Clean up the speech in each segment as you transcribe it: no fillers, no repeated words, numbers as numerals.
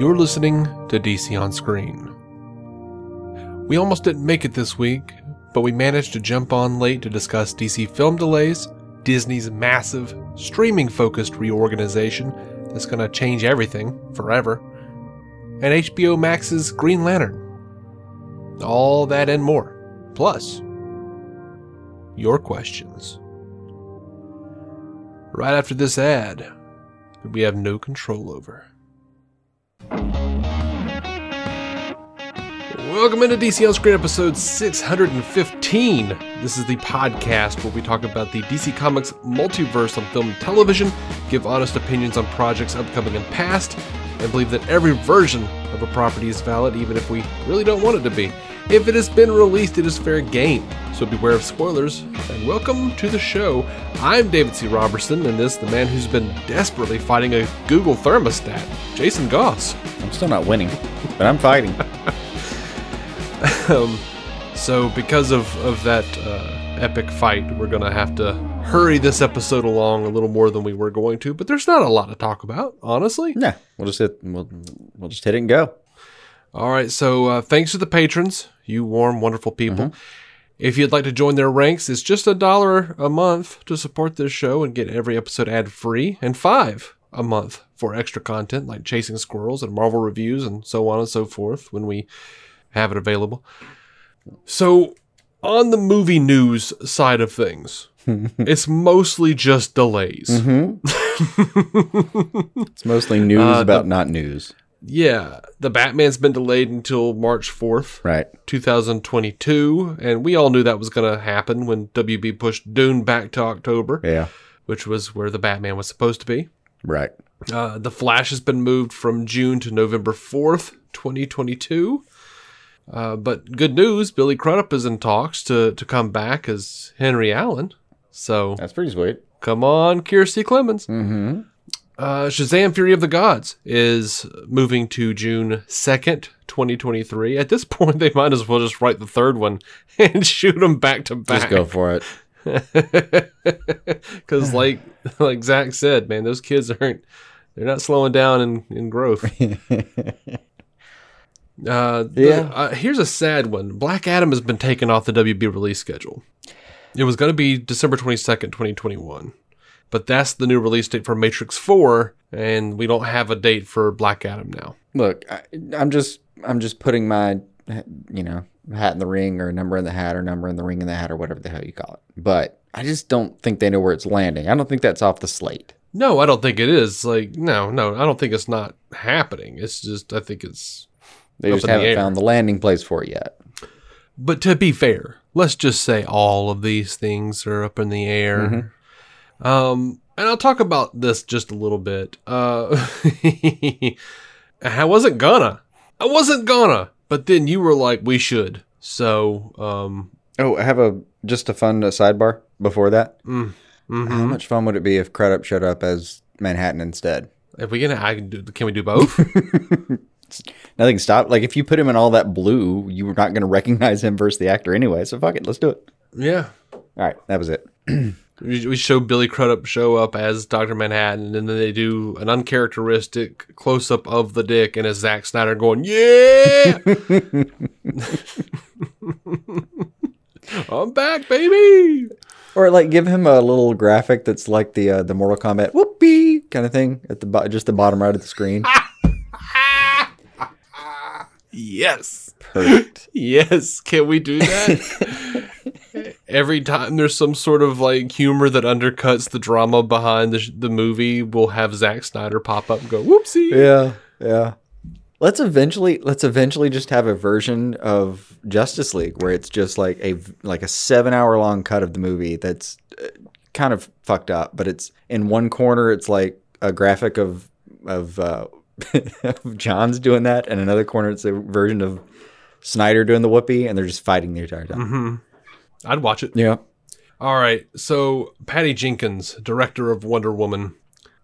You're listening to DC On Screen. We almost didn't make it this week, but we managed to jump on late to discuss DC film delays, Disney's massive, streaming-focused reorganization that's going to change everything forever, and HBO Max's Green Lantern. All that and more. Plus, your questions. Right after this ad that we have no control over. Welcome into DC On Screen episode 615. This is the podcast where we talk about the DC Comics multiverse on film and television, give honest opinions on projects upcoming and past, and believe that every version of a property is valid even if we really don't want it to be. If it has been released, it is fair game, so beware of spoilers, and welcome to the show. I'm David C. Robertson, and this is the man who's been desperately fighting a Google thermostat, Jason Goss. I'm still not winning, but I'm fighting. So because of that epic fight, we're going to have to hurry this episode along a little more than we were going to, but there's not a lot to talk about, honestly. Yeah, we'll just hit it and go. All right, so thanks to the patrons, you warm, wonderful people. Mm-hmm. If you'd like to join their ranks, it's just $1 a month to support this show and get every episode ad-free, and $5 a month for extra content like Chasing Squirrels and Marvel reviews and so on and so forth when we have it available. So, on the movie news side of things, it's mostly just delays. Mm-hmm. It's mostly news about not news. Yeah, the Batman's been delayed until March 4th, right, 2022, and we all knew that was going to happen when WB pushed Dune back to October, yeah, which was where the Batman was supposed to be. Right. The Flash has been moved from June to November 4th, 2022. But good news, Billy Crudup is in talks to come back as Henry Allen. So that's pretty sweet. Come on, Kiersey Clemens. Mm-hmm. Shazam! Fury of the Gods is moving to June 2nd, 2023. At this point, they might as well just write the third one and shoot them back to back. Just go for it. Because like Zach said, man, those kids they're not slowing down in growth. Here's a sad one. Black Adam has been taken off the WB release schedule. It was going to be December 22nd, 2021. But that's the new release date for Matrix 4, and we don't have a date for Black Adam now. Look, I'm just putting my, hat in the ring, or number in the hat, or number in the ring in the hat, or whatever the hell you call it. But I just don't think they know where it's landing. I don't think that's off the slate. No, I don't think it is. No, I don't think it's not happening. It's just, I think it's They just haven't found the landing place for it yet. But to be fair, let's just say all of these things are up in the air. Mm-hmm. And I'll talk about this just a little bit. I wasn't gonna, but then you were like, we should. So, I have just a fun sidebar before that. Mm-hmm. How much fun would it be if Crudup showed up as Manhattan instead? Can we do both? Nothing stopped. Like, if you put him in all that blue, you were not going to recognize him versus the actor anyway. So fuck it, let's do it. Yeah. All right, that was it. We show Billy Crudup show up as Dr. Manhattan, and then they do an uncharacteristic close-up of the dick, and it's Zack Snyder going, yeah! I'm back, baby! Or like give him a little graphic that's like the Mortal Kombat whoopee kind of thing at just the bottom right of the screen. Yes. Perfect. Yes. Can we do that? Every time there's some sort of like humor that undercuts the drama behind the movie, we'll have Zack Snyder pop up and go, whoopsie. Yeah. Let's eventually just have a version of Justice League where it's just like a 7-hour long cut of the movie that's kind of fucked up, but it's in one corner it's like a graphic of John's doing that, and another corner it's a version of Snyder doing the whoopee, and they're just fighting the entire time. Mm-hmm. I'd watch it. Yeah. All right. So Patty Jenkins, director of Wonder Woman,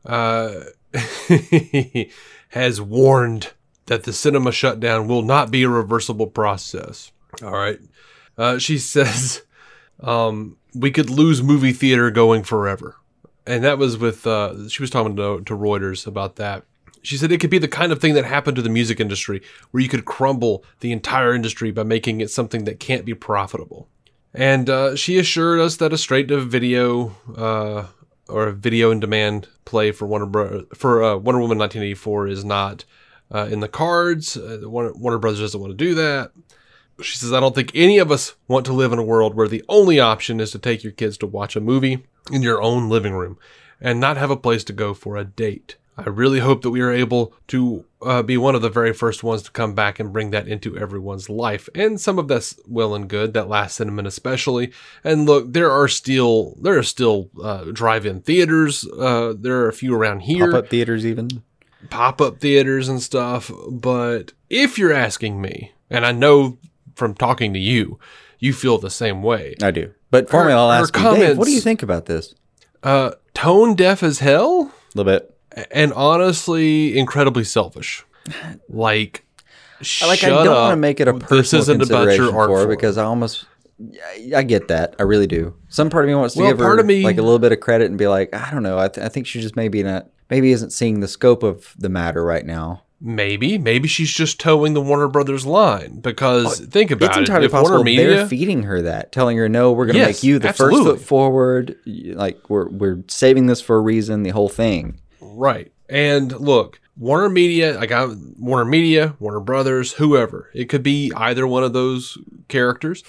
has warned that the cinema shutdown will not be a reversible process. All right. She says we could lose movie theater going forever. And that was with, she was talking to Reuters about that. She said it could be the kind of thing that happened to the music industry, where you could crumble the entire industry by making it something that can't be profitable. And she assured us that a straight-to-video or a video-on-demand play for Wonder Woman 1984 is not in the cards. Warner Brothers doesn't want to do that. She says, I don't think any of us want to live in a world where the only option is to take your kids to watch a movie in your own living room and not have a place to go for a date. I really hope that we are able to be one of the very first ones to come back and bring that into everyone's life. And some of that's well and good, that last sentiment especially. And look, there are still drive-in theaters. There are a few around here. Pop-up theaters even. Pop-up theaters and stuff. But if you're asking me, and I know from talking to you, you feel the same way. I do. But for me, I'll ask you, Dave, what do you think about this? Tone deaf as hell. A little bit. And honestly, incredibly selfish. I don't want to make it a personal consideration for her because I get that. I really do. Some part of me wants to give her like a little bit of credit and be like, I don't know. I think she just maybe isn't seeing the scope of the matter right now. Maybe she's just towing the Warner Brothers line because think about it. It's entirely possible they're feeding her that, telling her, no, we're going to make you the first foot forward. Like we're saving this for a reason, the whole thing. Right. And look, Warner Media, Warner Brothers, whoever. It could be either one of those characters.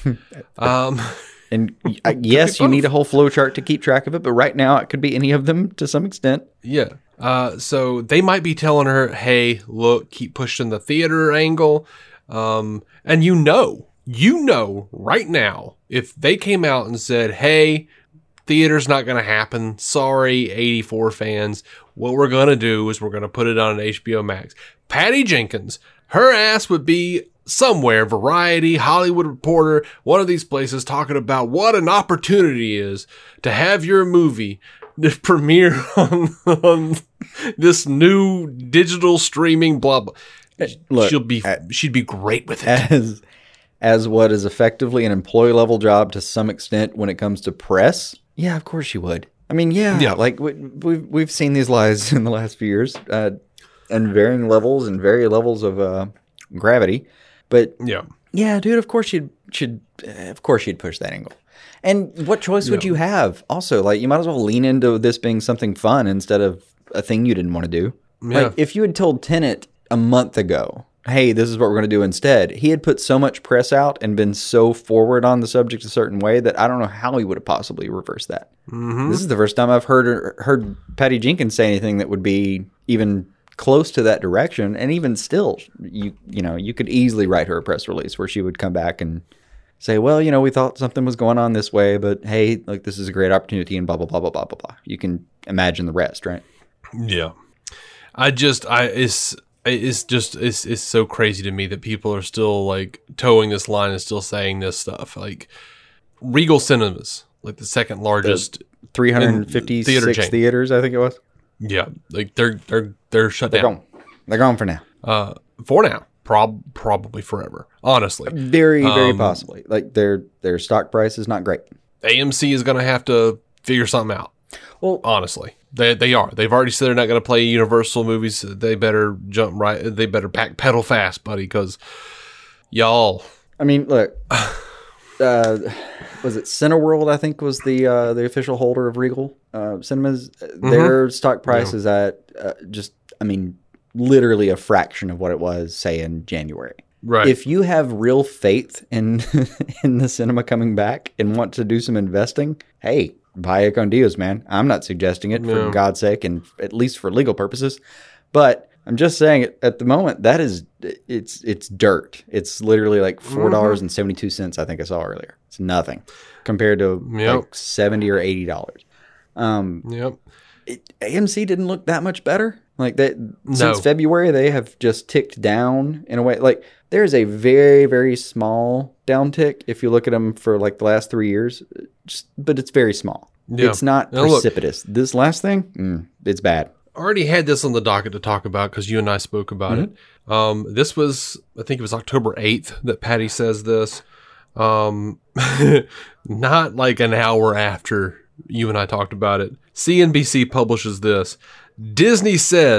And yes, you need a whole flow chart to keep track of it, but right now it could be any of them to some extent. Yeah. So they might be telling her, hey, look, keep pushing the theater angle. And you know right now, if they came out and said, hey, theater's not going to happen. Sorry, 84 fans. What we're going to do is we're going to put it on an HBO Max. Patty Jenkins, her ass would be somewhere, Variety, Hollywood Reporter, one of these places talking about what an opportunity is to have your movie premiere on this new digital streaming blah blah. Look, she'd be great with it. As what is effectively an employee level job to some extent when it comes to press. Yeah, of course she would. I mean, yeah. Like we've seen these lies in the last few years, and varying levels of gravity. But yeah, dude, of course she'd push that angle. And what choice would you have? Also, like, you might as well lean into this being something fun instead of a thing you didn't want to do. Yeah. Like, if you had told Tenet a month ago, hey, this is what we're going to do instead, he had put so much press out and been so forward on the subject a certain way that I don't know how he would have possibly reversed that. Mm-hmm. This is the first time I've heard Patty Jenkins say anything that would be even close to that direction. And even still, you could easily write her a press release where she would come back and say, well, we thought something was going on this way, but hey, like, this is a great opportunity and blah, blah, blah, blah, blah, blah, blah. You can imagine the rest, right? Yeah. It's so crazy to me that people are still like towing this line and still saying this stuff. Like Regal Cinemas, like the second largest 356 theaters, I think it was. Yeah. Like they're shut down. They're gone for now. For now. Probably forever. Honestly. Very, very possibly. Like their stock price is not great. AMC is going to have to figure something out. Well, honestly, they are. They've already said they're not going to play Universal movies. They better jump right. They better pedal fast, buddy, because y'all. I mean, look. Was it Cineworld? I think was the official holder of Regal Cinemas. Mm-hmm. Their stock price is at literally a fraction of what it was, say, in January. Right. If you have real faith in the cinema coming back and want to do some investing, hey, buy it con Dios, man. I'm not suggesting it for God's sake, and at least for legal purposes. But I'm just saying, at the moment, that is it's dirt. It's literally like $4.72. I think I saw earlier. It's nothing compared to like $70 or $80. AMC didn't look that much better. Like that since February, they have just ticked down in a way. Like there is a very, very small downtick if you look at them for like the last 3 years, but it's very small. Yeah. It's not precipitous. This last thing, it's bad. I already had this on the docket to talk about because you and I spoke about it. This was, I think it was October 8th that Patty says this. Not like an hour after you and I talked about it. CNBC publishes this. Disney says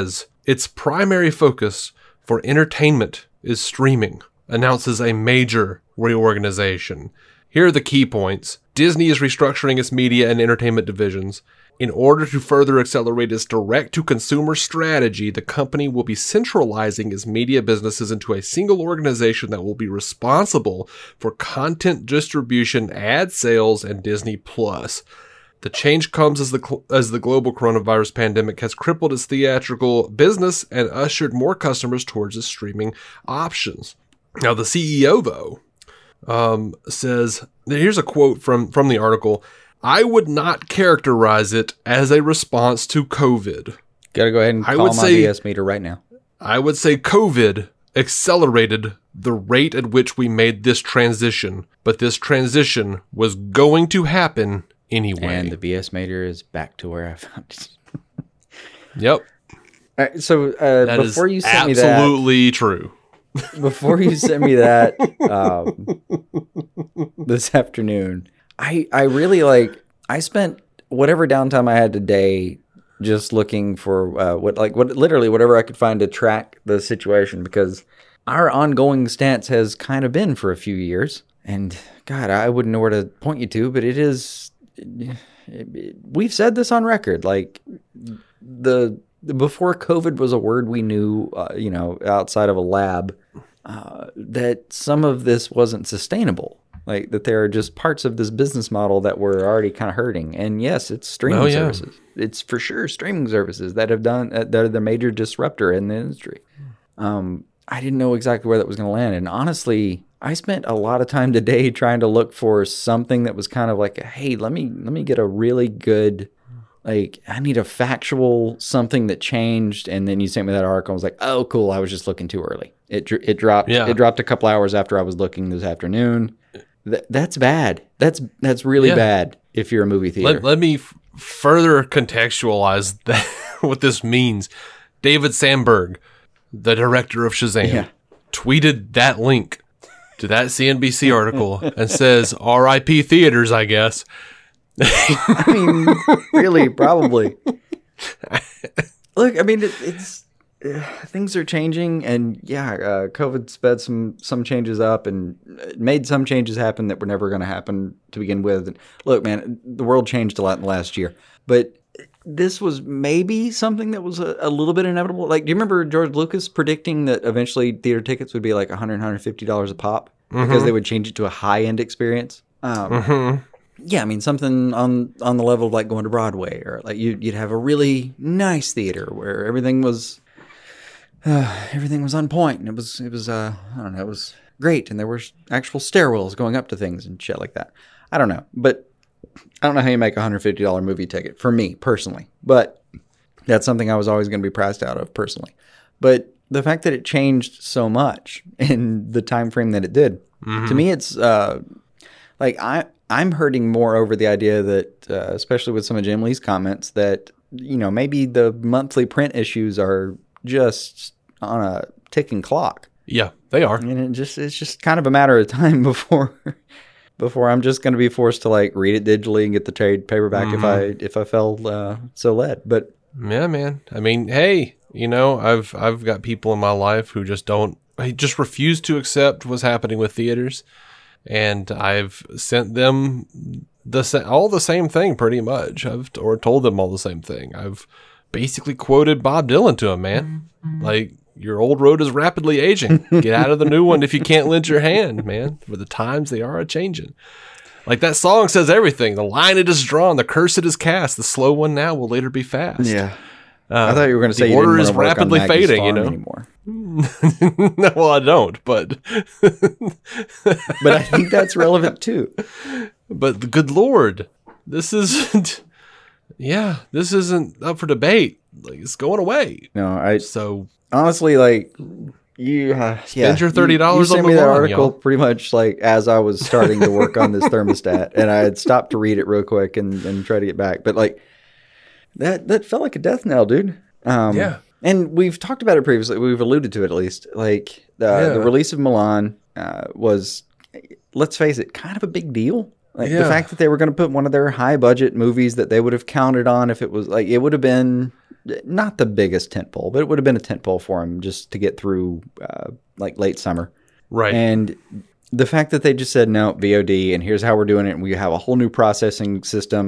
its primary focus for entertainment is streaming, announces a major reorganization. Here are the key points. Disney is restructuring its media and entertainment divisions. In order to further accelerate its direct-to-consumer strategy, the company will be centralizing its media businesses into a single organization that will be responsible for content distribution, ad sales, and Disney Plus. The change comes as the global coronavirus pandemic has crippled its theatrical business and ushered more customers towards its streaming options. Now, the CEO, though, says, here's a quote from the article, "I would not characterize it as a response to COVID. Gotta go ahead and call my BS meter right now. I would say COVID accelerated the rate at which we made this transition, but this transition was going to happen anyway." And the BS meter is back to where I found it. Yep. All right, so before you sent me that, absolutely true. Before you sent me that this afternoon, I really I spent whatever downtime I had today just looking for literally whatever I could find to track the situation, because our ongoing stance has kind of been for a few years, and God, I wouldn't know where to point you to, but we've said this on record, before COVID was a word we knew, outside of a lab, that some of this wasn't sustainable. Like, that there are just parts of this business model that were already kind of hurting. And yes, it's streaming services. It's for sure streaming services that have done, that are the major disruptor in the industry. I didn't know exactly where that was going to land. And honestly, I spent a lot of time today trying to look for something that was kind of like, hey, let me get a really good, I need a factual something that changed. And then you sent me that article. I was like, oh, cool. I was just looking too early. It dropped. Yeah. It dropped a couple hours after I was looking this afternoon. That's bad. That's really bad if you're a movie theater. Let me further contextualize that, what this means. David Sandberg, the director of Shazam, tweeted that link to that CNBC article and says, "R.I.P. theaters, I guess." I mean, really, probably. Look, I mean, it's things are changing, and COVID sped some changes up and made some changes happen that were never going to happen to begin with. And look, man, the world changed a lot in the last year, but this was maybe something that was a little bit inevitable. Like, do you remember George Lucas predicting that eventually theater tickets would be like $100, $150 a pop because they would change it to a high-end experience? Yeah, I mean, something on the level of like going to Broadway, or like you'd have a really nice theater where everything was on point, and it was I don't know, it was great, and there were actual stairwells going up to things and shit like that. I don't know, but I don't know how you make a $150 movie ticket for me personally, but that's something I was always going to be priced out of personally. But the fact that it changed so much in the time frame that it did, to me, it's I'm hurting more over the idea that, especially with some of Jim Lee's comments, that, maybe the monthly print issues are just on a ticking clock. Yeah, they are. And it's just kind of a matter of time before I'm just going to be forced to read it digitally and get the trade paperback if I fell so led. But yeah, man. I mean, hey, I've got people in my life who just refuse to accept what's happening with theaters. And I've sent them all the same thing pretty much. Or told them all the same thing. I've basically quoted Bob Dylan to them, man. Like, your old road is rapidly aging. Get out of the new one if you can't lend your hand, man. For the times they are a-changing. Like, that song says everything. The line it is drawn, the curse it is cast. The slow one now will later be fast. Yeah. I thought you were going to say the order is rapidly fading, anymore. No, well, I don't, but but I think that's relevant too. But the good Lord, this isn't up for debate. Like, it's going away. No, so honestly, you spend your $30 on you sent me that article pretty much as I was starting to work on this thermostat, and I had stopped to read it real quick and try to get back, but that felt like a death knell, dude. And we've talked about it previously. We've alluded to it at least. The release of Mulan was, let's face it, kind of a big deal. Like the fact that they were going to put one of their high budget movies that they would have counted on if it was like, it would have been not the biggest tentpole, but it would have been a tentpole for them just to get through like late summer. Right. And the fact that they just said, no, VOD, and here's how we're doing it. And we have a whole new we've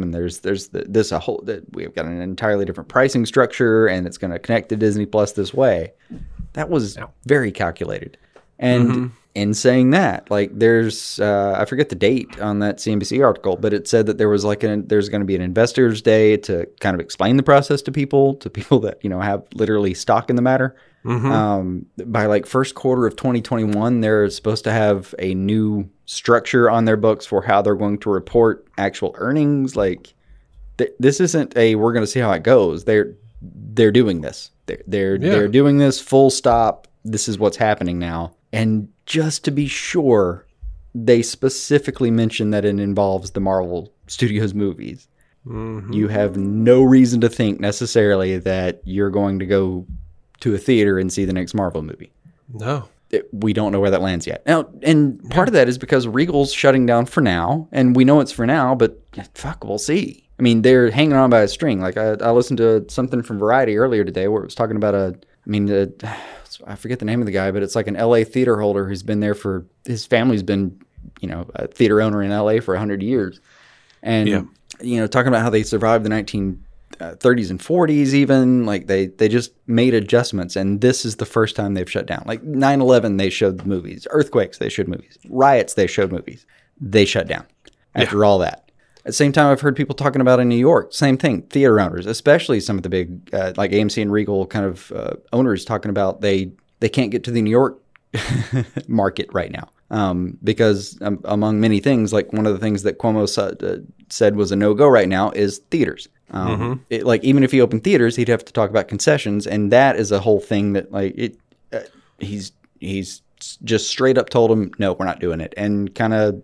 got an entirely different pricing structure, and it's going to connect to Disney Plus this way. That was very calculated. And in saying that, like there's, I forget the date on that CNBC article, but it said that there was there's going to be an investors day to kind of explain the process to people that, have literally stock in the matter. By like first quarter of 2021, they're supposed to have a new structure on their books for how they're going to report actual earnings. Like this isn't we're going to see how it goes. They're doing this. They're doing this full stop. This is what's happening now. And just to be sure, they specifically mention that it involves the Marvel Studios movies. You have no reason to think necessarily that you're going to go to a theater and see the next Marvel movie. No. We don't know where that lands yet. Now, and part of that is because Regal's shutting down for now, and we know it's for now, but fuck, we'll see. I mean, they're hanging on by a string. Like I listened to something from Variety earlier today where it was talking about I forget the name of the guy, but it's like an LA theater holder who's been there his family's been, a theater owner in LA for 100 years. And, talking about how they survived the 1930s and 40s even, like they just made adjustments. And this is the first time they've shut down. Like 9/11, they showed movies. Earthquakes, they showed movies. Riots, they showed movies. They shut down after all that. At the same time, I've heard people talking about in New York, same thing, theater owners, especially some of the big, like AMC and Regal kind of owners talking about they can't get to the New York market right now because among many things, like one of the things that Cuomo said was a no-go right now is theaters. Even if he opened theaters, he'd have to talk about concessions, and that is a whole thing that he's just straight up told him, no, we're not doing it, and kind of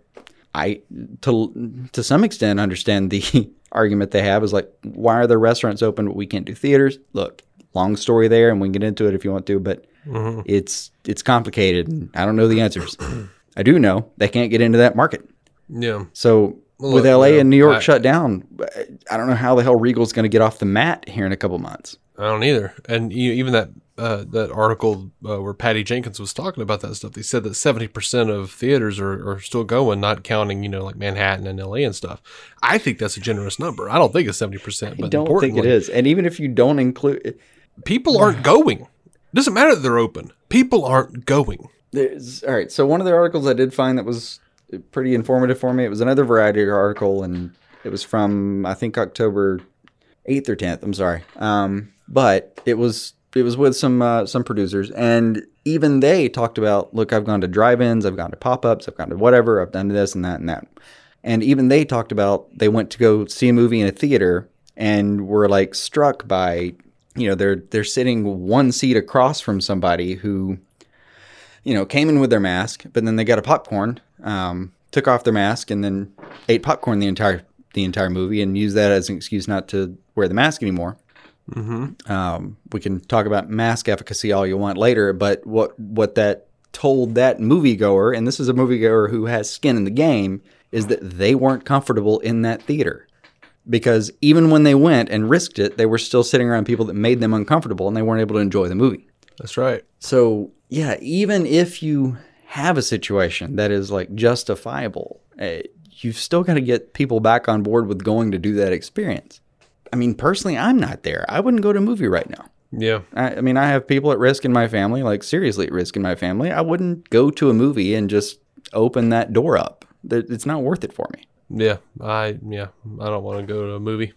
to some extent understand the argument they have is like, why are there restaurants open but we can't do theaters? Look, long story there, and we can get into it if you want to, but it's complicated, and I don't know the answers. I do know they can't get into that market. Yeah. So with LA and New York shut down, I don't know how the hell Regal's going to get off the mat here in a couple months. I don't either. And even that article where Patty Jenkins was talking about that stuff, they said that 70% of theaters are still going, not counting, like Manhattan and LA and stuff. I think that's a generous number. I don't think it's 70%. But I don't think it is. And even if you don't include it, people aren't going. It doesn't matter that they're open. People aren't going. All right. So one of the articles I did find that was pretty informative for me, it was another Variety article, and it was from, I think, October 8th or 10th. I'm sorry. But it was with some producers, and even they talked about, look, I've gone to drive-ins, I've gone to pop-ups, I've gone to whatever, I've done this and that and that. And even they talked about they went to go see a movie in a theater and were like struck by, they're sitting one seat across from somebody who, came in with their mask, but then they got a popcorn, took off their mask, and then ate popcorn the entire movie and used that as an excuse not to wear the mask anymore. We can talk about mask efficacy all you want later, but what that told that moviegoer, and this is a moviegoer who has skin in the game, is that they weren't comfortable in that theater. Because even when they went and risked it, they were still sitting around people that made them uncomfortable, and they weren't able to enjoy the movie. That's right. So, yeah, even if you have a situation that is like justifiable, you've still got to get people back on board with going to do that experience. I mean, personally, I'm not there. I wouldn't go to a movie right now. Yeah. I mean, I have people at risk in my family, like seriously at risk in my family. I wouldn't go to a movie and just open that door up. It's not worth it for me. Yeah. I don't want to go to a movie.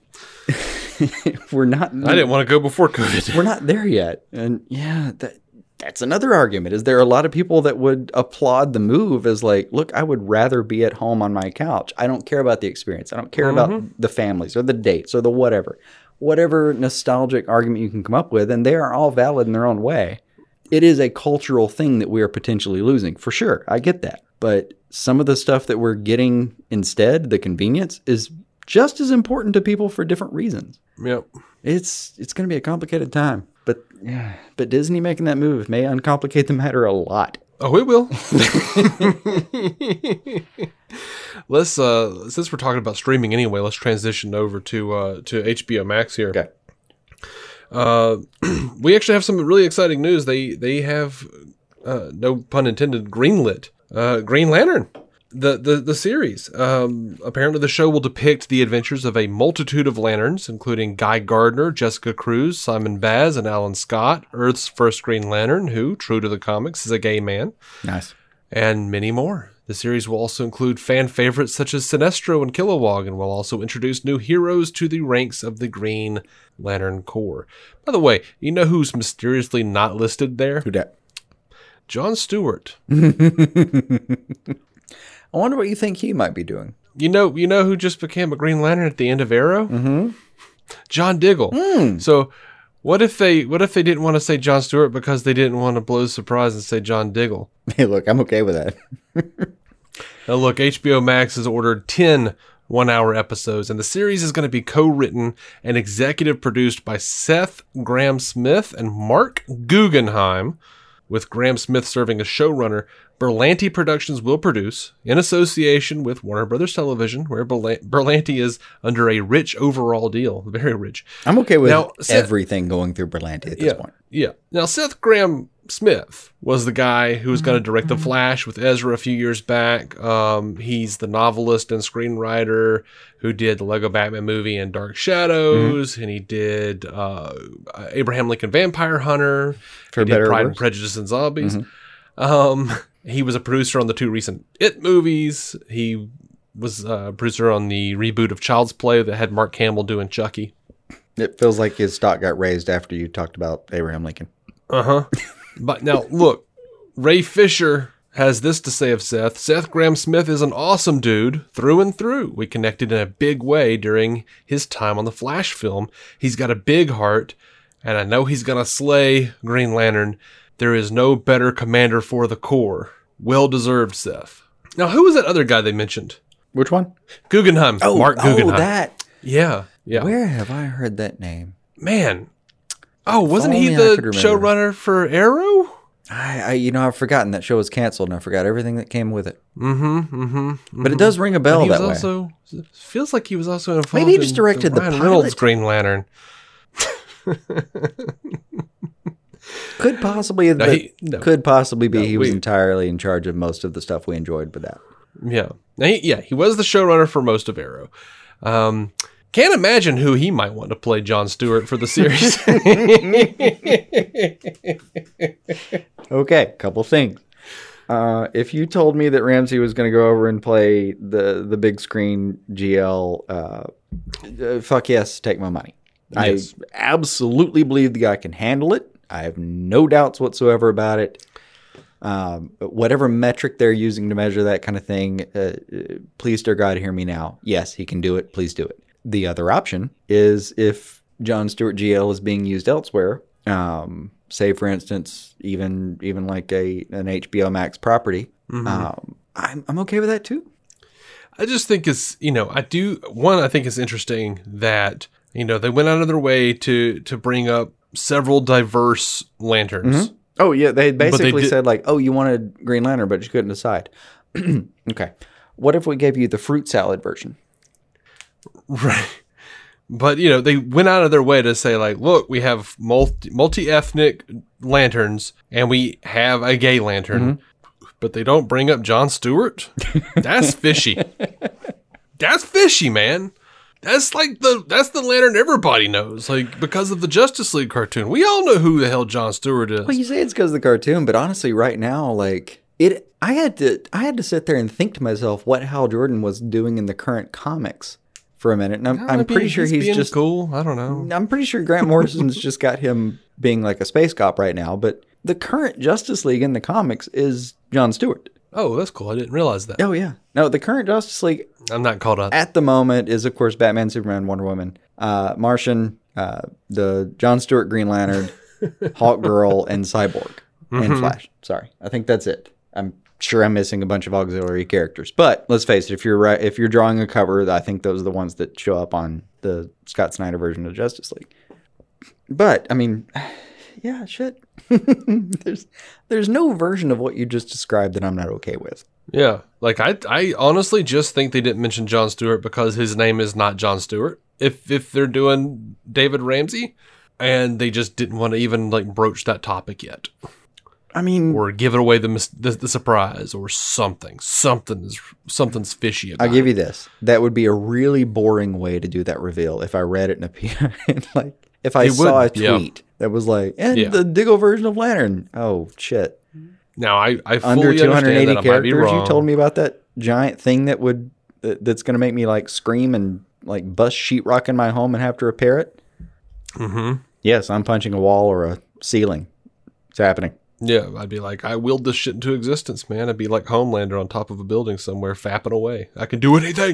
We're not. I didn't want to go before COVID. We're not there yet. And yeah, that's another argument. Is there are a lot of people that would applaud the move as like, look, I would rather be at home on my couch. I don't care about the experience. I don't care about the families or the dates or the whatever nostalgic argument you can come up with. And they are all valid in their own way. It is a cultural thing that we are potentially losing for sure. I get that. But some of the stuff that we're getting instead, the convenience, is just as important to people for different reasons. Yep. It's going to be a complicated time. But Disney making that move may uncomplicate the matter a lot. Oh, it will. Let's since we're talking about streaming anyway, let's transition over to HBO Max here. Okay. We actually have some really exciting news. They have, no pun intended, greenlit Green Lantern, the series. Apparently the show will depict the adventures of a multitude of lanterns, including Guy Gardner, Jessica Cruz, Simon Baz, and Alan Scott, Earth's first Green Lantern, who, true to the comics, is a gay man. Nice. And many more. The series will also include fan favorites such as Sinestro and Kilowog, and will also introduce new heroes to the ranks of the Green Lantern Corps. By the way, you know who's mysteriously not listed there? Who dat? Jon Stewart. I wonder what you think he might be doing. You know who just became a Green Lantern at the end of Arrow? Mm-hmm. John Diggle. So what if they didn't want to say Jon Stewart because they didn't want to blow the surprise and say John Diggle? Hey, look, I'm okay with that. Now look, HBO Max has ordered 10 one-hour episodes, and the series is going to be co-written and executive produced by Seth Grahame-Smith and Mark Guggenheim, with Grahame-Smith serving as showrunner. Berlanti Productions will produce, in association with Warner Brothers Television, where Berlanti is under a rich overall deal. Very rich. I'm okay with everything going through Berlanti at this point. Yeah. Now, Seth Grahame-Smith was the guy who was going to direct The Flash with Ezra a few years back. He's the novelist and screenwriter who did the Lego Batman movie and Dark Shadows, and he did Abraham Lincoln Vampire Hunter. For he did Pride and Prejudice and Zombies. He was a producer on the 2 recent It movies. He was a producer on the reboot of Child's Play that had Mark Hamill doing Chucky. It feels like his stock got raised after you talked about Abraham Lincoln. But now, look, Ray Fisher has this to say of Seth. Seth Grahame-Smith is an awesome dude through and through. We connected in a big way during his time on the Flash film. He's got a big heart, and I know he's going to slay Green Lantern. There is no better commander for the Corps. Well-deserved, Seth. Now, who was that other guy they mentioned? Which one? Guggenheim. Mark Guggenheim. Oh, that. Yeah. Where have I heard that name? Man. Oh, wasn't he the showrunner for Arrow? I've forgotten that show was canceled, and I forgot everything that came with it. But it does ring a bell that way. Feels like he was also involved. Maybe he just directed the Ryan Reynolds Green Lantern. Could possibly be he was entirely in charge of most of the stuff we enjoyed with that. Yeah. He was the showrunner for most of Arrow. Can't imagine who he might want to play Jon Stewart for the series. Okay, couple things. If you told me that Ramsey was going to go over and play the big screen GL, fuck yes, take my money. Yes. I absolutely believe the guy can handle it. I have no doubts whatsoever about it. Whatever metric they're using to measure that kind of thing, please, dear God, hear me now. Yes, he can do it. Please do it. The other option is if Jon Stewart GL is being used elsewhere, say, for instance, even like an HBO Max property, I'm okay with that too. I just think it's, I think it's interesting that, they went out of their way to bring up several diverse lanterns. Oh, yeah. They basically said like, oh, you wanted Green Lantern, but you couldn't decide. Okay. What if we gave you the fruit salad version? Right. But, they went out of their way to say like, look, we have multi-ethnic lanterns and we have a gay lantern, but they don't bring up Jon Stewart. That's fishy. That's fishy, man. That's the lantern everybody knows, like, because of the Justice League cartoon. We all know who the hell Jon Stewart is. Well, you say it's because of the cartoon, but honestly, right now, like, I had to sit there and think to myself what Hal Jordan was doing in the current comics for a minute, and I'm pretty sure he's just cool. I don't know. I'm pretty sure Grant Morrison's just got him being like a space cop right now. But the current Justice League in the comics is Jon Stewart. Oh, that's cool. I didn't realize that. Oh, yeah. No, the current Justice League... I'm not caught up. At the moment is, of course, Batman, Superman, Wonder Woman, Martian, the Jon Stewart Green Lantern, Hawkgirl, and Cyborg, and Flash. Sorry. I think that's it. I'm sure I'm missing a bunch of auxiliary characters. But let's face it, if you're drawing a cover, I think those are the ones that show up on the Scott Snyder version of Justice League. But, I mean... Yeah, shit. There's no version of what you just described that I'm not okay with. Yeah. Like, I honestly just think they didn't mention Jon Stewart because his name is not Jon Stewart. If they're doing David Ramsey, and they just didn't want to even, like, broach that topic yet. I mean... Or give it away the surprise or something. Something's fishy about it. I'll give you this. That would be a really boring way to do that reveal if I read it in a like, if I saw a tweet that was like, the Diggle version of Lantern. Oh, shit. Now, I fully under 280 understand that characters. You told me about that giant thing that's going to make me like scream and like bust sheetrock in my home and have to repair it. Mm-hmm. Yes, I'm punching a wall or a ceiling. It's happening. Yeah, I'd be like, I willed this shit into existence, man. I'd be like Homelander on top of a building somewhere, fapping away. I can do anything.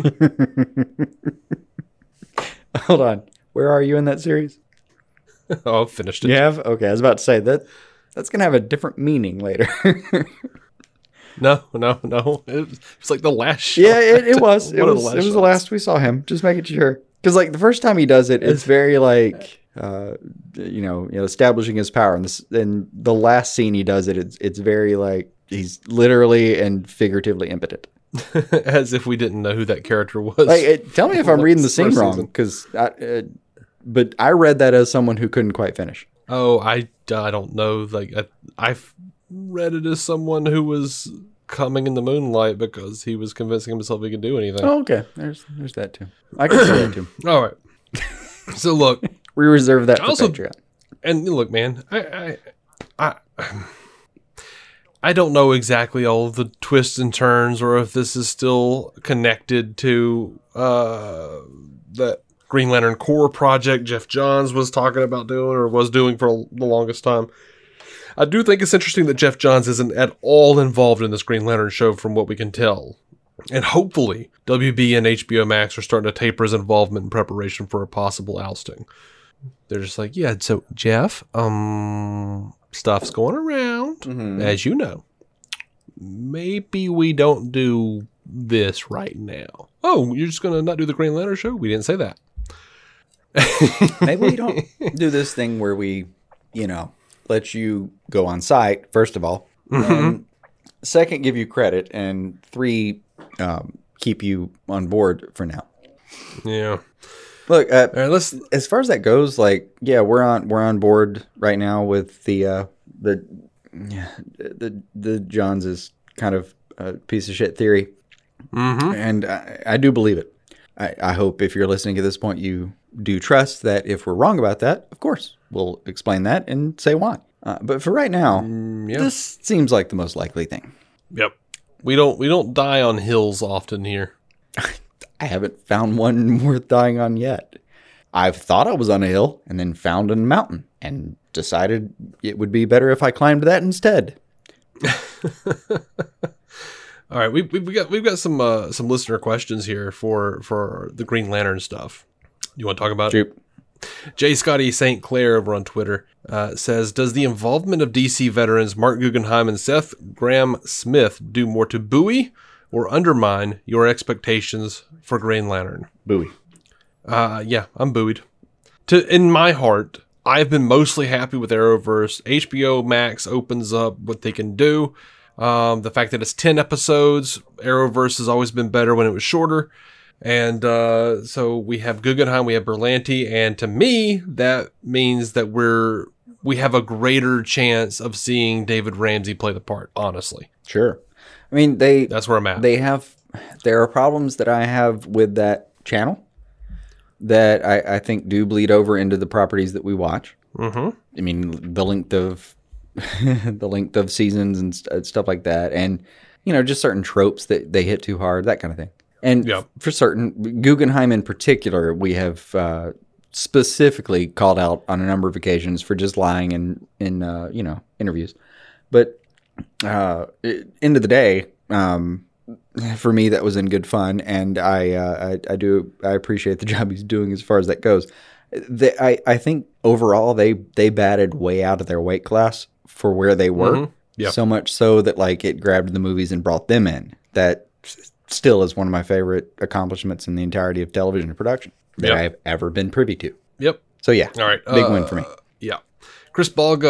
Hold on. Where are you in that series? Oh, I've finished it. You have? Okay, I was about to say that's going to have a different meaning later. No. It's like the last shot. Yeah, it was. It was shots. The last we saw him. Just making sure. Because like the first time he does it, it's very like, establishing his power. And the last scene he does it, it's very like he's literally and figuratively impotent. As if we didn't know who that character was. Like, tell me if I'm reading the scene wrong. Because but I read that as someone who couldn't quite finish. Oh, I don't know. Like I've read it as someone who was coming in the moonlight because he was convincing himself he could do anything. Oh, okay. There's that too. I can see that too. All right. So look, we reserve that for Patreon. And look, man, I don't know exactly all of the twists and turns, or if this is still connected to the Green Lantern Corps project Jeff Johns was talking about doing or was doing for the longest time. I do think it's interesting that Jeff Johns isn't at all involved in this Green Lantern show from what we can tell. And hopefully, WB and HBO Max are starting to taper his involvement in preparation for a possible ousting. They're just like, yeah, so Jeff, stuff's going around, as you know. Maybe we don't do this right now. Oh, you're just going to not do the Green Lantern show? We didn't say that. Maybe we don't do this thing where we, let you go on site, first of all. And second, give you credit. And three, keep you on board for now. Yeah. Look, all right, as far as that goes, like, yeah, we're on board right now with the Johns is kind of a piece of shit theory. Mm-hmm. And I do believe it. I hope if you're listening at this point, you do trust that if we're wrong about that, of course, we'll explain that and say why. But for right now, this seems like the most likely thing. Yep. We don't die on hills often here. I haven't found one worth dying on yet. I've thought I was on a hill and then found a mountain and decided it would be better if I climbed that instead. All right, we've got some listener questions here for the Green Lantern stuff. You want to talk about it? J. Scotty St. Clair over on Twitter says, does the involvement of DC veterans Mark Guggenheim and Seth Grahame-Smith do more to buoy or undermine your expectations for Green Lantern? Buoy. Yeah, I'm buoyed. In my heart, I've been mostly happy with Arrowverse. HBO Max opens up what they can do. The fact that it's 10 episodes, Arrowverse has always been better when it was shorter. And so we have Guggenheim, we have Berlanti, and to me, that means that we have a greater chance of seeing David Ramsey play the part, honestly. Sure. I mean, that's where I'm at. There are problems that I have with that channel that I think do bleed over into the properties that we watch. Mm-hmm. I mean, the length of seasons and stuff like that, and just certain tropes that they hit too hard, that kind of thing. And for certain, Guggenheim in particular, we have specifically called out on a number of occasions for just lying in interviews. But end of the day, for me, that was in good fun, and I appreciate the job he's doing as far as that goes. I think overall they batted way out of their weight class for where they were. Mm-hmm. Yep. So much so that like it grabbed the movies and brought them in. That still is one of my favorite accomplishments in the entirety of television production that I've ever been privy to. Yep. So yeah. All right. Big win for me. Yeah. Chris Balga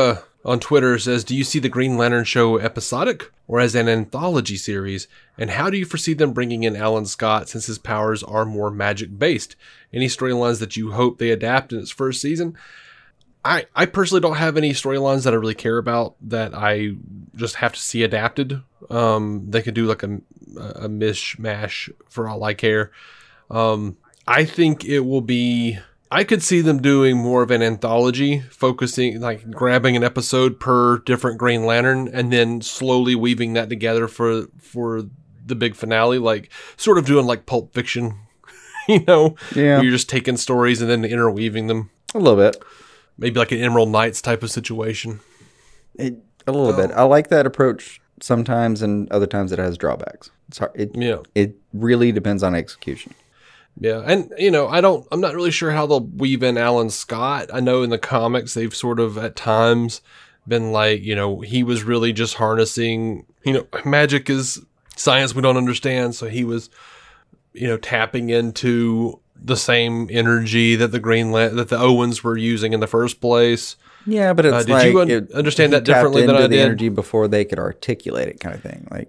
on Twitter says, do you see the Green Lantern show episodic or as an anthology series? And how do you foresee them bringing in Alan Scott since his powers are more magic-based? Any storylines that you hope they adapt in its first season? I personally don't have any storylines that I really care about that I just have to see adapted. They could do like a mishmash for all I care. I think it will be... I could see them doing more of an anthology, focusing, like grabbing an episode per different Green Lantern and then slowly weaving that together for the big finale, like sort of doing like Pulp Fiction, Yeah. where you're just taking stories and then interweaving them. A little bit. Maybe like an Emerald Knights type of situation. A little bit. I like that approach sometimes, and other times it has drawbacks. It's hard. It really depends on execution. Yeah, and I'm not really sure how they'll weave in Alan Scott. I know in the comics they've sort of at times been like, he was really just harnessing, magic is science we don't understand, so he was, tapping into the same energy that that the Owens were using in the first place. Yeah, but it's did you understand that differently than I did? The energy before they could articulate it, kind of thing. Like,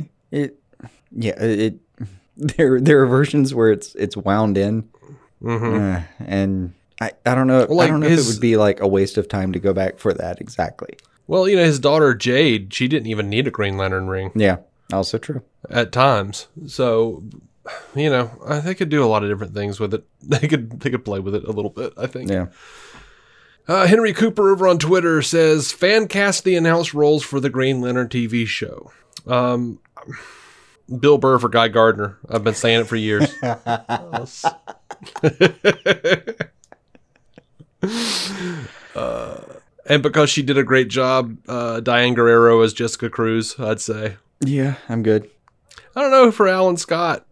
there are versions where it's wound in, and I don't know. Well, I don't know if it would be like a waste of time to go back for that exactly. Well, his daughter Jade, she didn't even need a Green Lantern ring. Yeah, also true at times. So, they could do a lot of different things with it. They could play with it a little bit, I think. Yeah. Henry Cooper over on Twitter says, fan cast the announced roles for the Green Lantern TV show. Bill Burr for Guy Gardner. I've been saying it for years. And because she did a great job, Diane Guerrero as Jessica Cruz, I'd say. Yeah, I'm good. I don't know, for Alan Scott,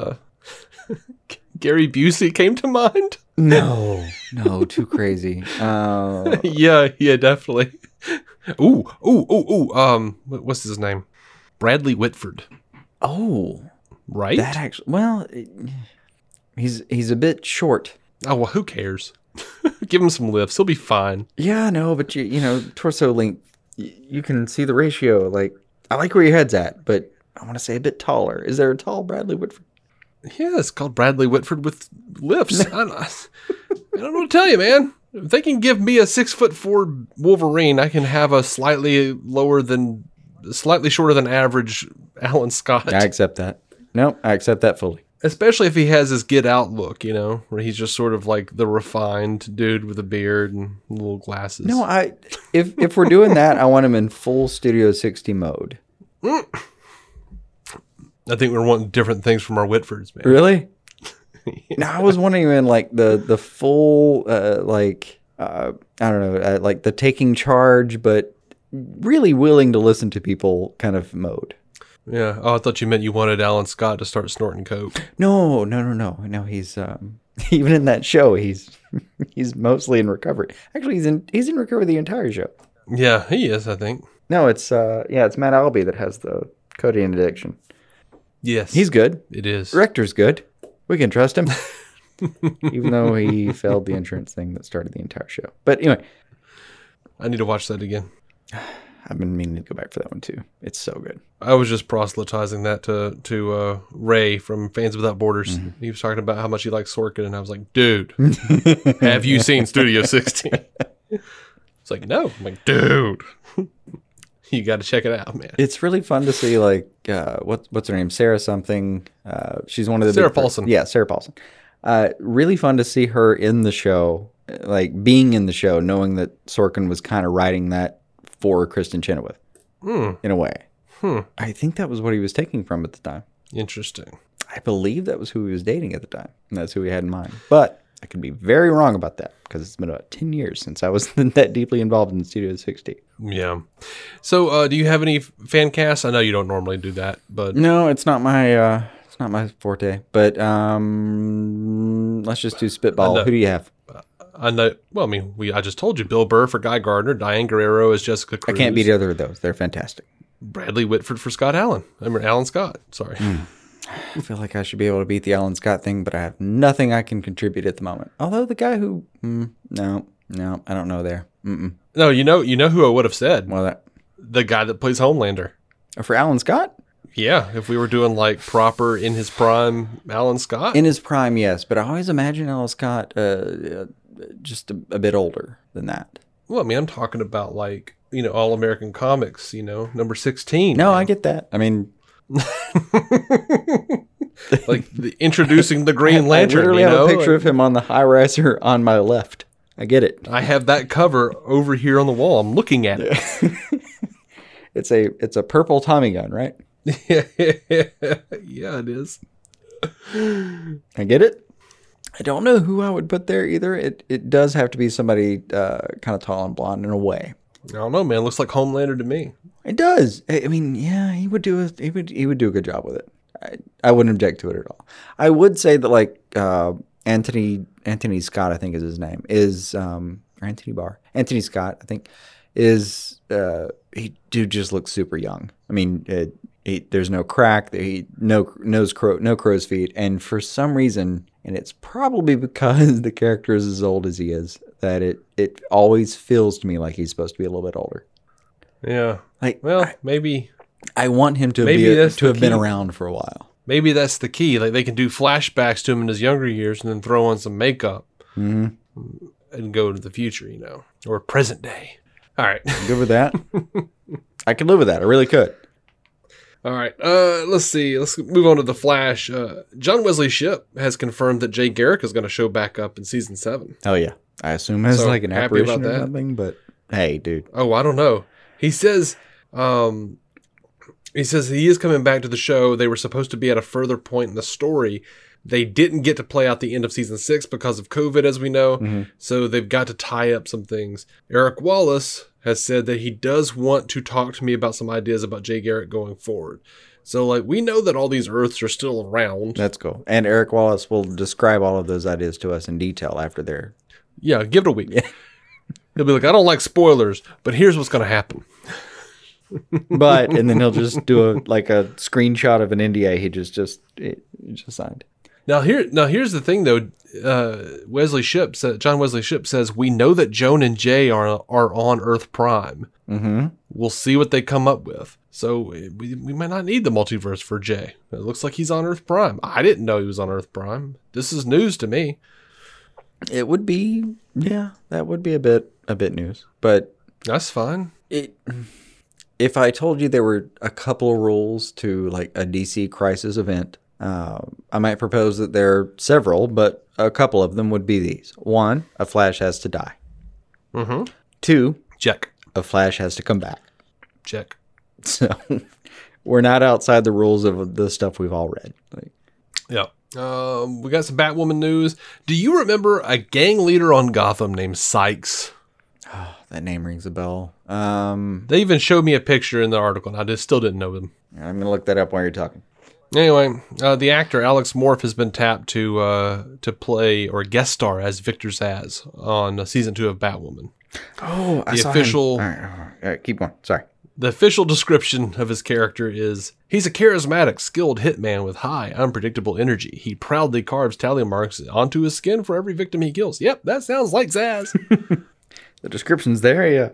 Gary Busey came to mind. No, too crazy. Yeah, definitely. Ooh. What's his name? Bradley Whitford. Oh, right. That actually, well, he's a bit short. Oh well, who cares? Give him some lifts; he'll be fine. Yeah, no, but torso length, you can see the ratio. Like, I like where your head's at, but I want to say a bit taller. Is there a tall Bradley Whitford? Yeah, it's called Bradley Whitford with lifts. I don't know what to tell you, man. If they can give me a 6'4" Wolverine, I can have a slightly shorter than average Alan Scott. I accept that. No, I accept that fully. Especially if he has his Get Out look, where he's just sort of like the refined dude with a beard and little glasses. No, if we're doing that, I want him in full Studio 60 mode. I think we're wanting different things from our Whitfords, man. Really? No, I was wondering in like the full I don't know, like the taking charge, but really willing to listen to people kind of mode. Yeah. Oh, I thought you meant you wanted Alan Scott to start snorting coke. No. He's even in that show, he's mostly in recovery. Actually, he's in recovery the entire show. Yeah, he is, I think. No, it's Matt Albee that has the codeine addiction. Yes. He's good. It is. Rector's good. We can trust him. Even though he failed the insurance thing that started the entire show. But anyway. I need to watch that again. I've been meaning to go back for that one too. It's so good. I was just proselytizing that to Ray from Fans Without Borders. Mm-hmm. He was talking about how much he likes Sorkin, and I was like, dude, have you seen Studio 60? It's like, no. I'm like, dude. You got to check it out, man. It's really fun to see, like, what's her name? Sarah something. She's one of the Sarah Paulson. Yeah, Sarah Paulson. Really fun to see her in the show, like being in the show, knowing that Sorkin was kind of writing that for Kristen Chenoweth in a way. I think that was what he was taking from at the time. Interesting. I believe that was who he was dating at the time, and that's who he had in mind. But I could be very wrong about that because it's been about 10 years since I was that deeply involved in Studio 60. Yeah. So, do you have any fan casts? I know you don't normally do that, but no, it's not my forte. But let's just do spitball. Who do you have? I know. Well, I mean, I just told you, Bill Burr for Guy Gardner, Diane Guerrero as Jessica Cruz. I can't beat either of those. They're fantastic. Bradley Whitford for Scott Allen. Alan Scott. Sorry. I feel like I should be able to beat the Alan Scott thing, but I have nothing I can contribute at the moment. Although the guy who, no, I don't know there. No, you know who I would have said. Well, that The guy that plays Homelander. for Alan Scott. Yeah, if we were doing like proper in his prime Alan Scott. In his prime, yes, but I always imagine Alan Scott just a bit older than that. Well, I mean, I'm talking about like, All American Comics, number 16. No, I get that. I mean, like introducing the Green Lantern. I literally have a picture of him on the high riser on my left. I get it. I have that cover over here on the wall. I'm looking at it. It's a purple Tommy gun, right? Yeah, it is. I get it. I don't know who I would put there either. It does have to be somebody kind of tall and blonde in a way. I don't know, man. Looks like Homelander to me. It does. I mean, yeah, he would do a good job with it. I wouldn't object to it at all. I would say that like Anthony Scott, I think is his name, is or Anthony Scott, I think is he just looks super young. I mean, there's no crack, no crow's feet, and for some reason, and it's probably because the character is as old as he is, that it always feels to me like he's supposed to be a little bit older. Yeah. Like, maybe I want him to have been around for a while. Maybe that's the key. Like they can do flashbacks to him in his younger years and then throw on some makeup and go to the future, or present day. All right. Good with that. I could live with that. I really could. All right. Let's see. Let's move on to The Flash. John Wesley Shipp has confirmed that Jay Garrick is going to show back up in season 7. Oh, yeah. I assume it's like an happy apparition about or that. something, but hey, dude. Oh, I don't know. He says he is coming back to the show. They were supposed to be at a further point in the story. They didn't get to play out the end of season 6 because of COVID, as we know. So they've got to tie up some things. Eric Wallace has said that he does want to talk to me about some ideas about Jay Garrick going forward. So, like, we know that all these Earths are still around. That's cool. And Eric Wallace will describe all of those ideas to us in detail after they're... Yeah, give it a week. Yeah. He'll be like, I don't like spoilers, but here's what's going to happen. And then he'll just do a screenshot of an NDA he just signed. Now here's the thing though. John Wesley Shipp says we know that Joan and Jay are on Earth Prime. Mm-hmm. We'll see what they come up with. So we might not need the multiverse for Jay. It looks like he's on Earth Prime. I didn't know he was on Earth Prime. This is news to me. It would be, yeah, that would be a bit news, but that's fine. If I told you there were a couple of rules to like a DC Crisis event, I might propose that there are several, but a couple of them would be these. 1, a Flash has to die. Mm-hmm. 2, check. A Flash has to come back. Check. So we're not outside the rules of the stuff we've all read. Yeah. We got some Batwoman news. Do you remember a gang leader on Gotham named Sykes? Oh, that name rings a bell. They even showed me a picture in the article, and I still didn't know them. I'm going to look that up while you're talking. Anyway, the actor Alex Morph has been tapped to play or guest star as Victor Zsasz on season 2 of Batwoman. Oh, I saw official. Him. All right, keep going. Sorry. The official description of his character is, he's a charismatic, skilled hitman with high, unpredictable energy. He proudly carves tally marks onto his skin for every victim he kills. Yep, that sounds like Zsasz. The description's there, yeah.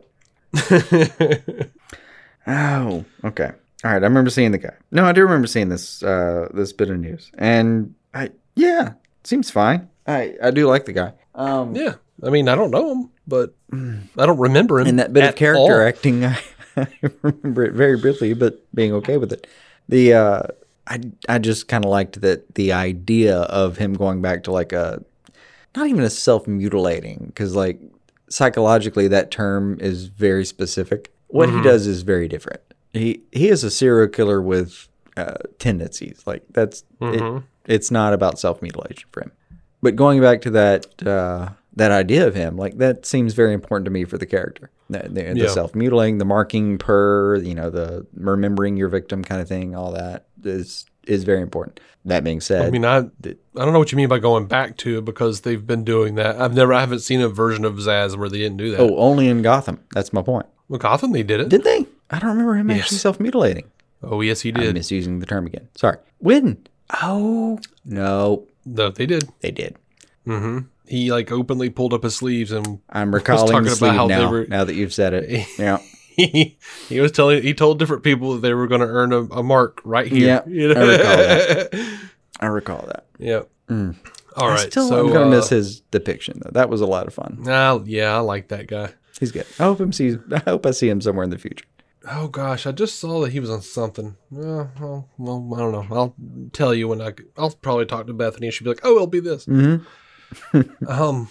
Oh, okay. All right, I remember seeing the guy. No, I do remember seeing this this bit of news. And, seems fine. I do like the guy. Yeah, I mean, I don't know him, but I don't remember him. And that bit of character all. acting, I remember it very briefly, but being okay with it. I just kind of liked that the idea of him going back to like not even a self-mutilating, because like psychologically that term is very specific. What he does is very different. He is a serial killer with tendencies. Like that's it's not about self-mutilation for him. But going back to that idea of him, like that seems very important to me for the character. The self-mutilating, the marking per, the remembering your victim kind of thing, all that is very important. That being said, I mean, I don't know what you mean by going back to it, because they've been doing that. I haven't seen a version of Zsasz where they didn't do that. Oh, only in Gotham. That's my point. Well, Gotham, they did it. Did they? I don't remember him actually self-mutilating. Oh, yes, he did. I'm misusing the term again. Sorry. When? Oh, no. No, they did. They did. Mm-hmm. He like openly pulled up his sleeves and I'm recalling talking the about sleeve how they now. were- Now that you've said it, yeah, he told different people that they were going to earn a mark right here. Yeah, You know? I recall that. I recall that. Yeah. Mm. All right. Still, so I'm gonna miss his depiction though. That was a lot of fun. Yeah, I like that guy. He's good. I hope I see him somewhere in the future. Oh gosh, I just saw that he was on something. Well, I don't know. I'll tell you when I'll probably talk to Bethany and she'll be like, "Oh, it'll be this." Mm-hmm.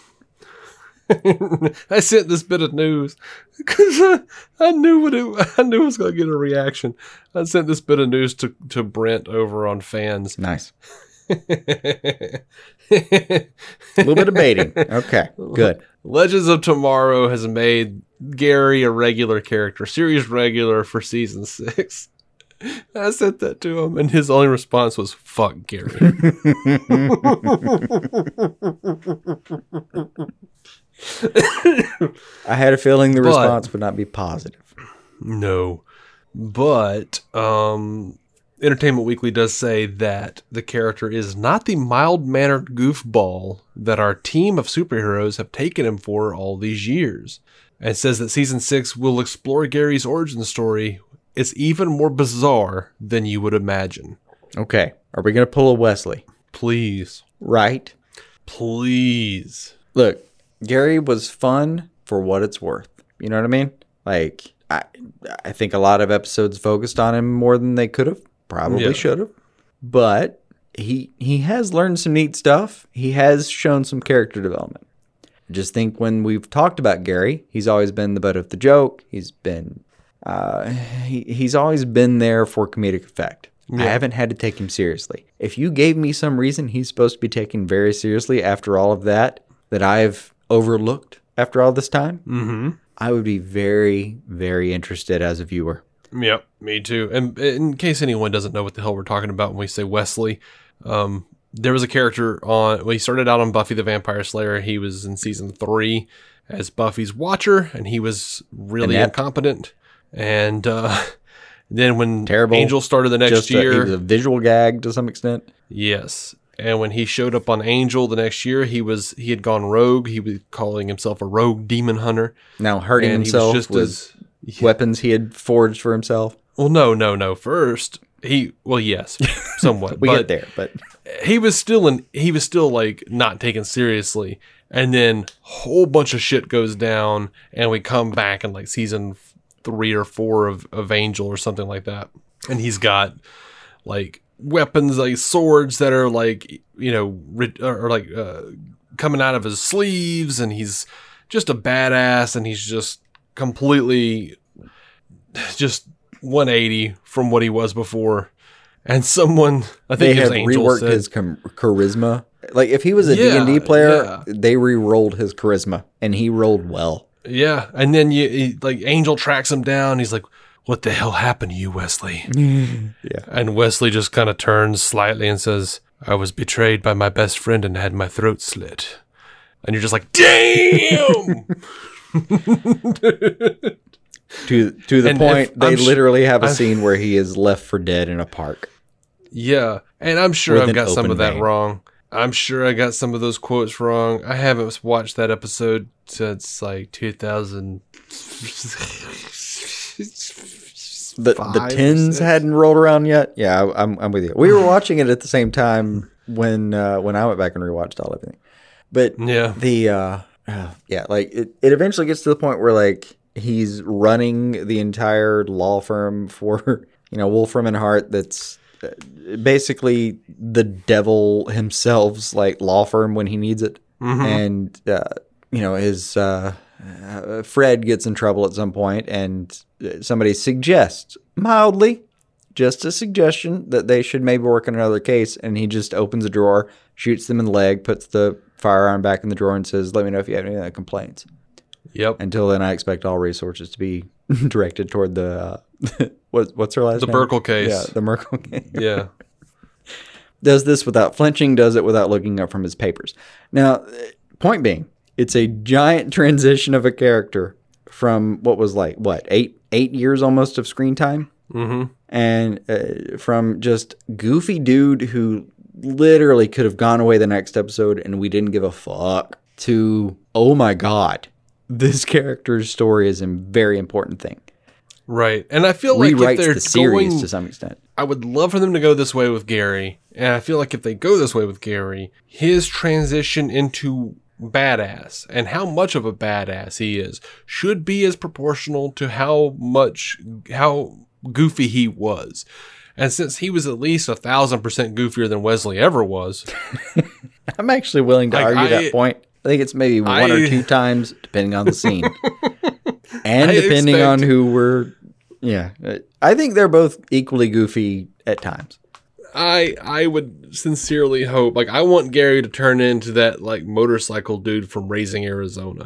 I sent this bit of news because I knew I knew it was going to get a reaction. I sent this bit of news to Brent over on Fans. Nice. A little bit of baiting. Okay, good. Legends of Tomorrow has made Gary a regular character, series regular for season 6. I sent that to him, and his only response was, "Fuck Gary." I had a feeling the response would not be positive. No. But Entertainment Weekly does say that the character is not the mild-mannered goofball that our team of superheroes have taken him for all these years. And says that season 6 will explore Gary's origin story. It's even more bizarre than you would imagine. Okay, are we gonna pull a Wesley? Please. Right. Please. Look, Gary was fun for what it's worth. You know what I mean? Like, I think a lot of episodes focused on him more than they could have. Probably should have. But he has learned some neat stuff. He has shown some character development. I just think when we've talked about Gary, he's always been the butt of the joke. He's been he's always been there for comedic effect. Yeah. I haven't had to take him seriously. If you gave me some reason he's supposed to be taken very seriously after all of that I've overlooked after all this time, I would be very, very interested as a viewer. Yep, me too. And in case anyone doesn't know what the hell we're talking about when we say Wesley, there was a character he started out on Buffy the Vampire Slayer. He was in season 3 as Buffy's watcher, and he was really incompetent. And then when Angel started the next year... he was a visual gag to some extent. Yes. And when he showed up on Angel the next year, he had gone rogue. He was calling himself a rogue demon hunter. Now hurting himself with weapons he had forged for himself. Well, no. First, yes, somewhat. We get there, but he was still like not taken seriously. And then a whole bunch of shit goes down, and we come back in like season 3 or 4 of Angel or something like that. And he's got like weapons, like swords that are like, coming out of his sleeves, and he's just a badass, and he's just completely just 180 from what he was before. And someone, I think they have reworked his charisma. Like if he was a D&D player, they re-rolled his charisma, and he rolled well. Yeah, and then Angel tracks him down. He's like, "What the hell happened to you, Wesley?" Yeah, and Wesley just kind of turns slightly and says, "I was betrayed by my best friend and had my throat slit." And you're just like, "Damn!" to the point, they literally have a scene where he is left for dead in a park. Yeah, and I'm sure I've got some of that wrong. I'm sure I got some of those quotes wrong. I haven't watched that episode since like 2000. The tins hadn't rolled around yet. Yeah, I'm with you. We were watching it at the same time when I went back and rewatched all everything. But it eventually gets to the point where like he's running the entire law firm for Wolfram and Hart. That's basically the devil himself's like law firm when he needs it. And his Fred gets in trouble at some point, and somebody suggests mildly, just a suggestion, that they should maybe work on another case. And he just opens a drawer, shoots them in the leg, puts the firearm back in the drawer, and says, "Let me know if you have any other complaints." Yep. Until then, I expect all resources to be directed toward the what's her last name? The Burkle case. Yeah, the Merkel case. Yeah. Does this without flinching, does it without looking up from his papers. Now, point being, it's a giant transition of a character from what was like, 8 years almost of screen time? And from just goofy dude who literally could have gone away the next episode and we didn't give a fuck, to, oh my God, this character's story is a very important thing. Right. And I feel like Rewrites if they're the series going, to some extent. I would love for them to go this way with Gary. And I feel like if they go this way with Gary, his transition into badass and how much of a badass he is should be as proportional to how goofy he was. And since he was at least 1,000% goofier than Wesley ever was, I'm actually willing to argue that point. I think it's maybe one or two times, depending on the scene. And depending on who we're... Yeah. I think they're both equally goofy at times. I would sincerely hope... Like, I want Gary to turn into that, like, motorcycle dude from Raising Arizona.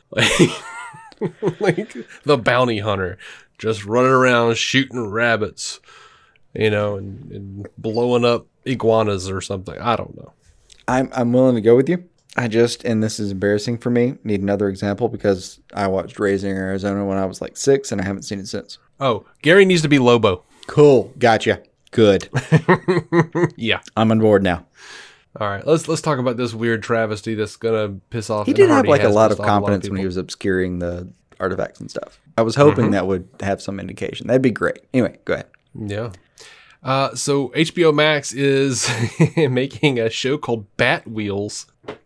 Like the bounty hunter. Just running around shooting rabbits. You know, and blowing up iguanas or something. I don't know. I'm willing to go with you. I just, and this is embarrassing for me, need another example because I watched Raising Arizona when I was like 6 and I haven't seen it since. Oh, Gary needs to be Lobo. Cool. Gotcha. Good. Yeah. I'm on board now. All right. Let's talk about this weird travesty that's going to piss off. He did have like a lot of confidence when he was obscuring the artifacts and stuff. I was hoping that would have some indication. That'd be great. Anyway, go ahead. Yeah. So HBO Max is making a show called Bat Wheels.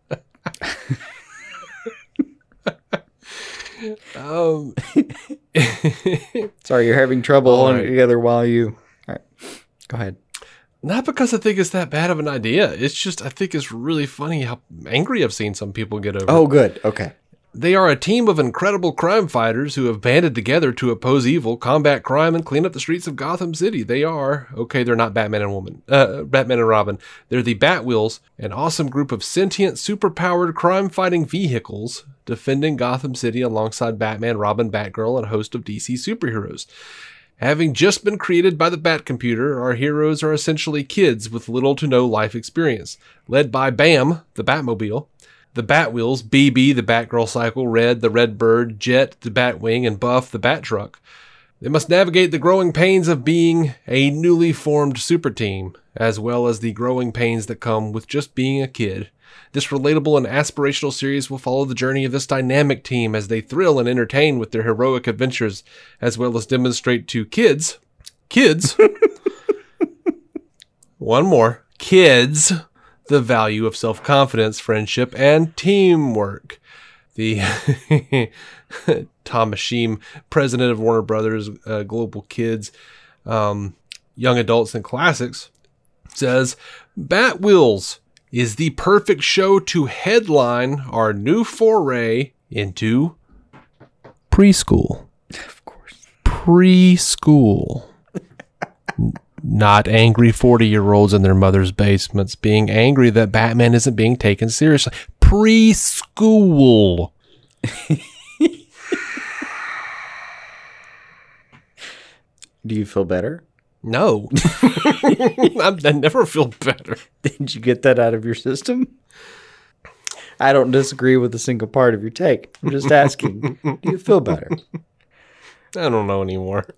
Sorry, you're having trouble holding it together while you... All right, go ahead. Not because I think it's that bad of an idea. It's just I think it's really funny how angry I've seen some people get over it. Oh, good. Okay. They are a team of incredible crime fighters who have banded together to oppose evil, combat crime, and clean up the streets of Gotham City. They are, okay, they're not Batman and Robin. They're the Batwheels, an awesome group of sentient, superpowered crime-fighting vehicles defending Gotham City alongside Batman, Robin, Batgirl, and a host of DC superheroes. Having just been created by the Batcomputer, our heroes are essentially kids with little to no life experience. Led by Bam, the Batmobile, the Batwheels, BB, the Batgirl Cycle, Red, the Redbird, Jet, the Batwing, and Buff, the Battruck. They must navigate the growing pains of being a newly formed super team, as well as the growing pains that come with just being a kid. This relatable and aspirational series will follow the journey of this dynamic team as they thrill and entertain with their heroic adventures, as well as demonstrate to kids, one more, kids, the value of self-confidence, friendship, and teamwork. The Tom Mashim, president of Warner Brothers Global Kids, Young Adults and Classics, says, Batwheels is the perfect show to headline our new foray into preschool. Of course. Preschool. Not angry 40-year-olds in their mother's basements being angry that Batman isn't being taken seriously. Preschool. Do you feel better? No. I never feel better. Did you get that out of your system? I don't disagree with a single part of your take. I'm just asking, do you feel better? I don't know anymore.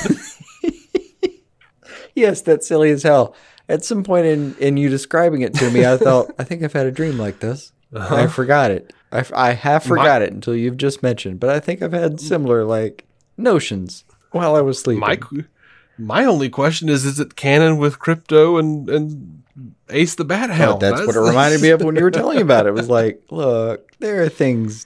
Yes, that's silly as hell. At some point in you describing it to me, I thought, I think I've had a dream like this. Uh-huh. I forgot it. I have forgot it until you've just mentioned, but I think I've had similar, like, notions while I was sleeping. My only question is it canon with Crypto and Ace the Bat Hound? Oh, that's what it reminded me of when you were telling about it. It was like, look, there are things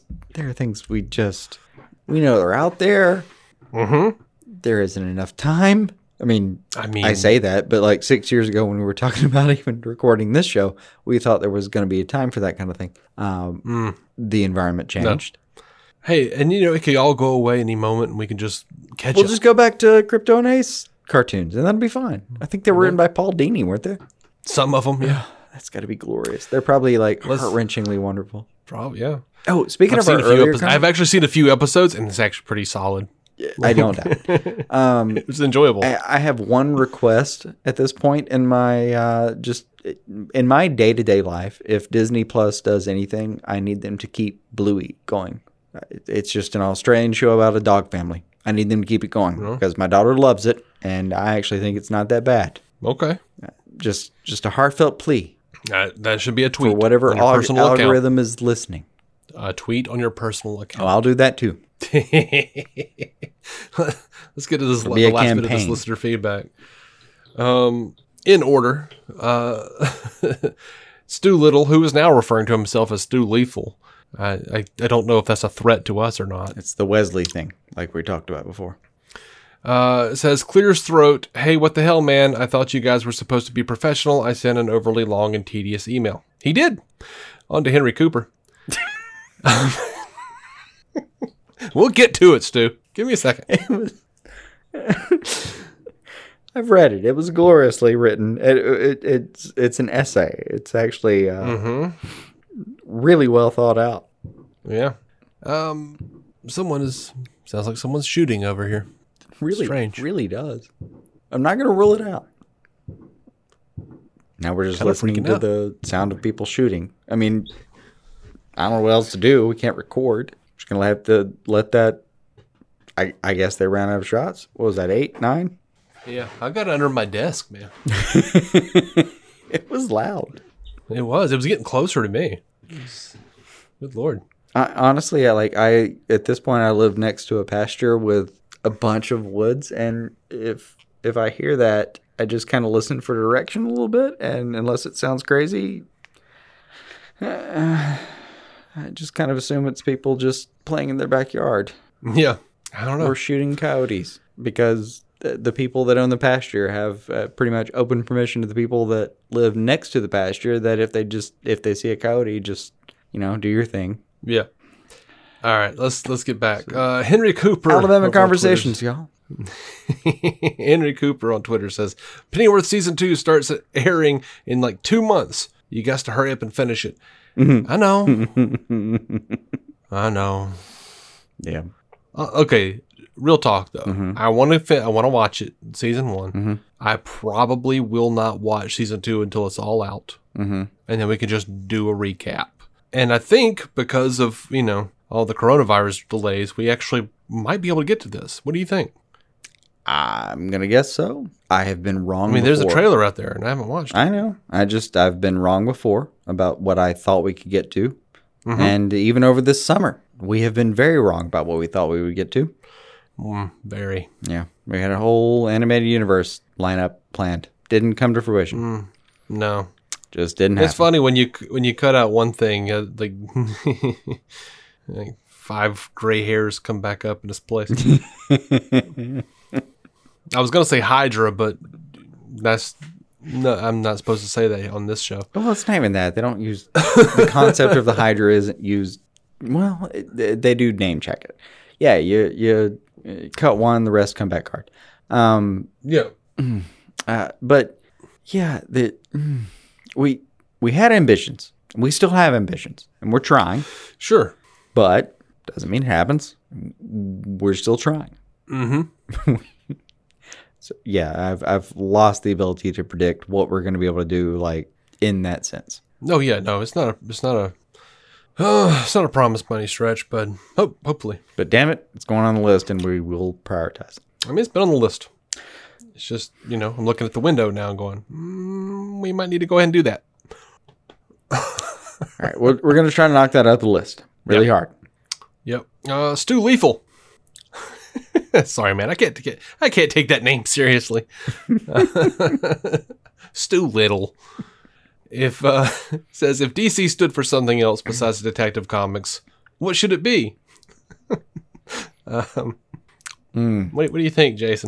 we know they're out there. Mm-hmm. There isn't enough time. I mean, I say that, but like 6 years ago when we were talking about even recording this show, we thought there was going to be a time for that kind of thing. The environment changed. No. Hey, and it could all go away any moment and we can just catch up. We'll just go back to Crypto and Ace cartoons and that'll be fine. I think they were written by Paul Dini, weren't they? Some of them, yeah. That's got to be glorious. They're probably like heart-wrenchingly wonderful. Probably, yeah. Oh, speaking of our earlier I've actually seen a few episodes and it's actually pretty solid. I don't doubt. It was enjoyable. I have one request at this point in my in my day-to-day life. If Disney Plus does anything, I need them to keep Bluey going. It's just an Australian show about a dog family. I need them to keep it going because my daughter loves it, and I actually think it's not that bad. Okay. just a heartfelt plea That should be a tweet for whatever on your personal algorithm is listening. account. A tweet on your personal Oh, account. I'll do that too. Let's get to this It'll be a the last bit of this campaign. listener feedback. In order, Stu Little, who is now referring to himself as Stu Lethal. I don't know if that's a threat to us or not. It's the Wesley thing, like we talked about before. It says, clear his throat. Hey, what the hell, man? I thought you guys were supposed to be professional. I sent an overly long and tedious email. He did. On to Henry Cooper. We'll get to it, Stu. Give me a second. I've read it. It was gloriously written. It's an essay. It's actually really well thought out. Yeah. Sounds like someone's shooting over here. Really Strange. Really does. I'm not going to rule it out. Now we're just Kinda listening freaking to out. the sound of people shooting. I mean, I don't know what else to do. We can't record. Just going to have to let that. I guess they ran out of shots. What was that, 8, 9? Yeah, I got it under my desk, man. It was loud. It was getting closer to me. Good Lord. Honestly, at this point I live next to a pasture with a bunch of woods, and if I hear that, I just kind of listen for direction a little bit, and unless it sounds crazy, I just kind of assume it's people just playing in their backyard Yeah, I don't know. or shooting coyotes, because the people that own the pasture have pretty much open permission to the people that live next to the pasture that if they see a coyote, just do your thing. Yeah. All right, let's get back. Henry Cooper. Alabama over on Conversations, y'all. Henry Cooper on Twitter says, Pennyworth Season 2 starts airing in like 2 months. You guys to hurry up and finish it. I know. I know. Yeah. Okay, real talk though. I want to watch it, Season 1. I probably will not watch Season 2 until it's all out. And then we can just do a recap. And I think because of, all the coronavirus delays, we actually might be able to get to this. What do you think? I'm going to guess so. I have been wrong I mean, before. there's a trailer out there, and I haven't watched it. I know. I've been wrong before about what I thought we could get to. And even over this summer, we have been very wrong about what we thought we would get to. Very. Yeah. We had a whole animated universe lineup planned. Didn't come to fruition. No. Just didn't happen. It's funny when you cut out one thing, like, like 5 gray hairs come back up in its place. I was going to say Hydra, but I'm not supposed to say that on this show. Well, it's not even that. They don't use the concept of the Hydra isn't used. Well, they do name check it. Yeah, you cut one, the rest come back hard. Yeah. But yeah, we had ambitions. We still have ambitions, and we're trying. Sure. But doesn't mean it happens. We're still trying. So yeah, I've lost the ability to predict what we're going to be able to do, like in that sense. No, yeah, no, it's not a promise by any stretch, but hopefully. But damn it, it's going on the list, and we will prioritize it. I mean, it's been on the list. It's just, I'm looking at the window now and going, we might need to go ahead and do that. All right, we're going to try to knock that out the list really hard. Yep. Stu Lethal. Sorry, man. I can't take that name seriously. Stu Little. Says if DC stood for something else besides Detective Comics, what should it be? What do you think, Jason?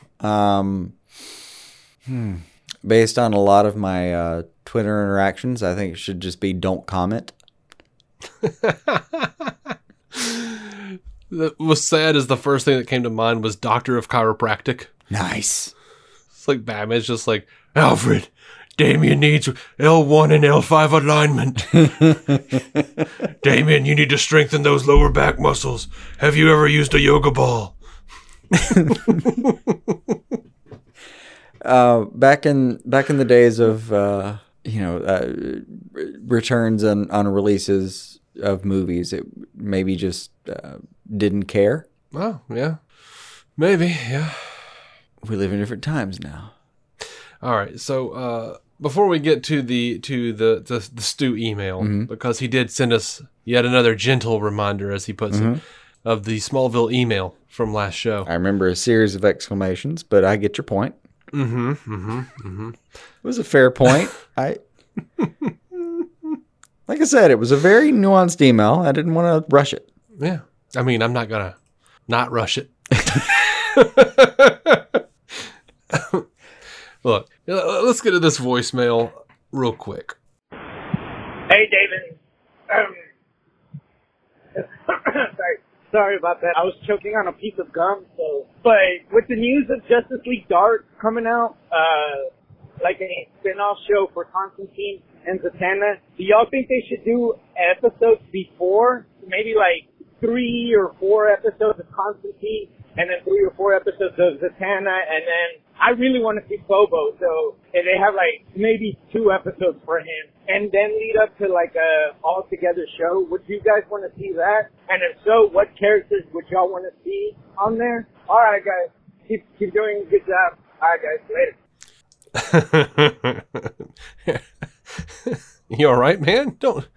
Based on a lot of my Twitter interactions, I think it should just be don't comment. What was sad is the first thing that came to mind was Doctor of Chiropractic. Nice. It's like Batman's just like, Alfred, Damian needs L1 and L5 alignment. Damian, you need to strengthen those lower back muscles. Have you ever used a yoga ball? Back in the days of returns on releases of movies, it maybe just didn't care. Oh, yeah. Maybe, yeah. We live in different times now. All right. So before we get to the Stu email, because he did send us yet another gentle reminder, as he puts it, of the Smallville email from last show. I remember a series of exclamations, but I get your point. It was a fair point. Like I said, it was a very nuanced email. I didn't want to rush it. Yeah. I mean, I'm not going to not rush it. Look, let's get to this voicemail real quick. Hey, David. Sorry about that. I was choking on a piece of gum. But with the news of Justice League Dark coming out, like a spin-off show for Constantine and Zatanna, do y'all think they should do episodes before? Maybe like 3 or 4 episodes of Constantine, and then 3 or 4 episodes of Zatanna, and then I really want to see Bobo, so if they have like maybe 2 episodes for him, and then lead up to like a all-together show. Would you guys want to see that? And if so, what characters would y'all want to see on there? All right, guys. Keep doing a good job. All right, guys. Later. You all right, man? Don't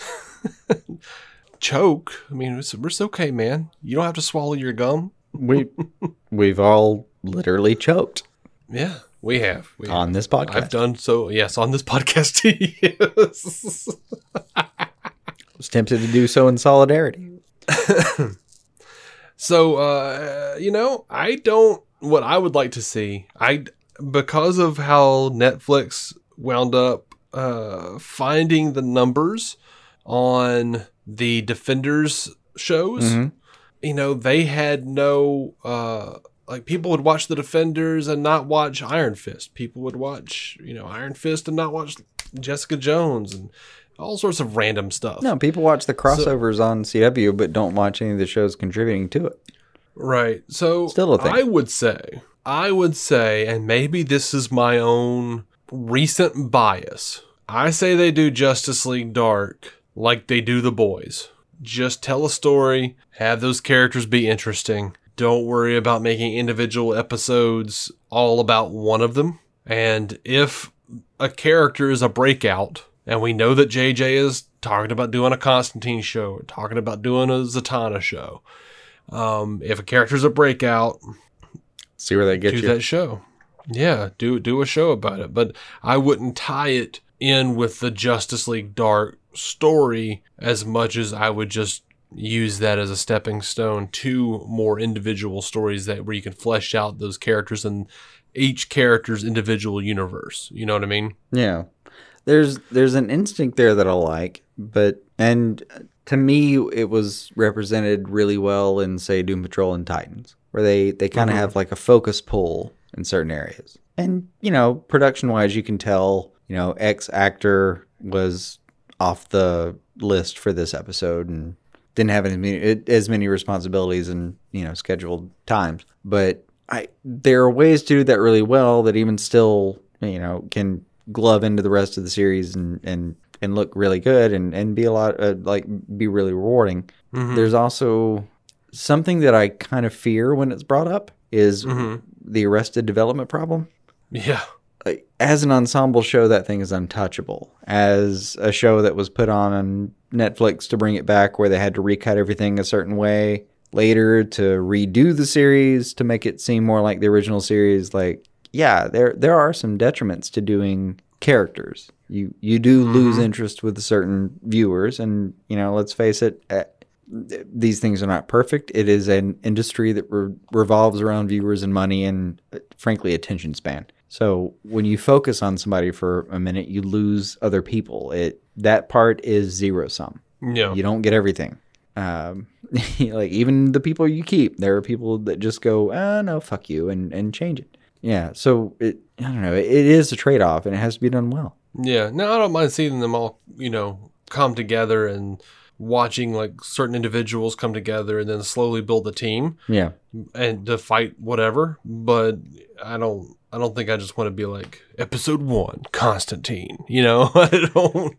choke. I mean, it's okay, man. You don't have to swallow your gum. We've all literally choked. Yeah, we have. On this podcast. I've done so, yes, on this podcast. Yes. I was tempted to do so in solidarity. So, what I would like to see, because of how Netflix wound up finding the numbers on the Defenders shows, they had no, people would watch the Defenders and not watch Iron Fist. People would watch, Iron Fist and not watch Jessica Jones and all sorts of random stuff. No, people watch the crossovers on CW, but don't watch any of the shows contributing to it. Right. So Still a thing. I would say, and maybe this is my own recent bias, I say they do Justice League Dark like they do The Boys. Just tell a story, have those characters be interesting. Don't worry about making individual episodes all about one of them. And if a character is a breakout, and we know that JJ is talking about doing a Constantine show, or talking about doing a Zatanna show, if a character's a breakout, see where they get you. Do that show. Yeah, do a show about it. But I wouldn't tie it in with the Justice League Dark story as much as I would just use that as a stepping stone to more individual stories where you can flesh out those characters and each character's individual universe. You know what I mean? Yeah. There's an instinct there that I like, and to me it was represented really well in, say, Doom Patrol and Titans, where they kind of have like a focus pull in certain areas. And, production-wise, you can tell, X actor was off the list for this episode and didn't have as many responsibilities and, scheduled times. But there are ways to do that really well that even still, can glove into the rest of the series and look really good and be a lot, be really rewarding. There's also something that I kind of fear when it's brought up is the Arrested Development problem. Yeah. As an ensemble show, that thing is untouchable. As a show that was put on Netflix to bring it back, where they had to recut everything a certain way later to redo the series to make it seem more like the original series, there are some detriments to doing characters. You do lose interest with certain viewers, and let's face it, these things are not perfect. It is an industry that revolves around viewers and money and, frankly, attention span. So when you focus on somebody for a minute, you lose other people. That part is zero sum. Yeah. You don't get everything. Even the people you keep, there are people that just go, no, fuck you, and change it. Yeah. So I don't know. It is a trade-off, and it has to be done well. Yeah. No, I don't mind seeing them all, come together and watching certain individuals come together and then slowly build a team. Yeah. And to fight whatever. But I don't think I just want to be like episode 1, Constantine, I don't.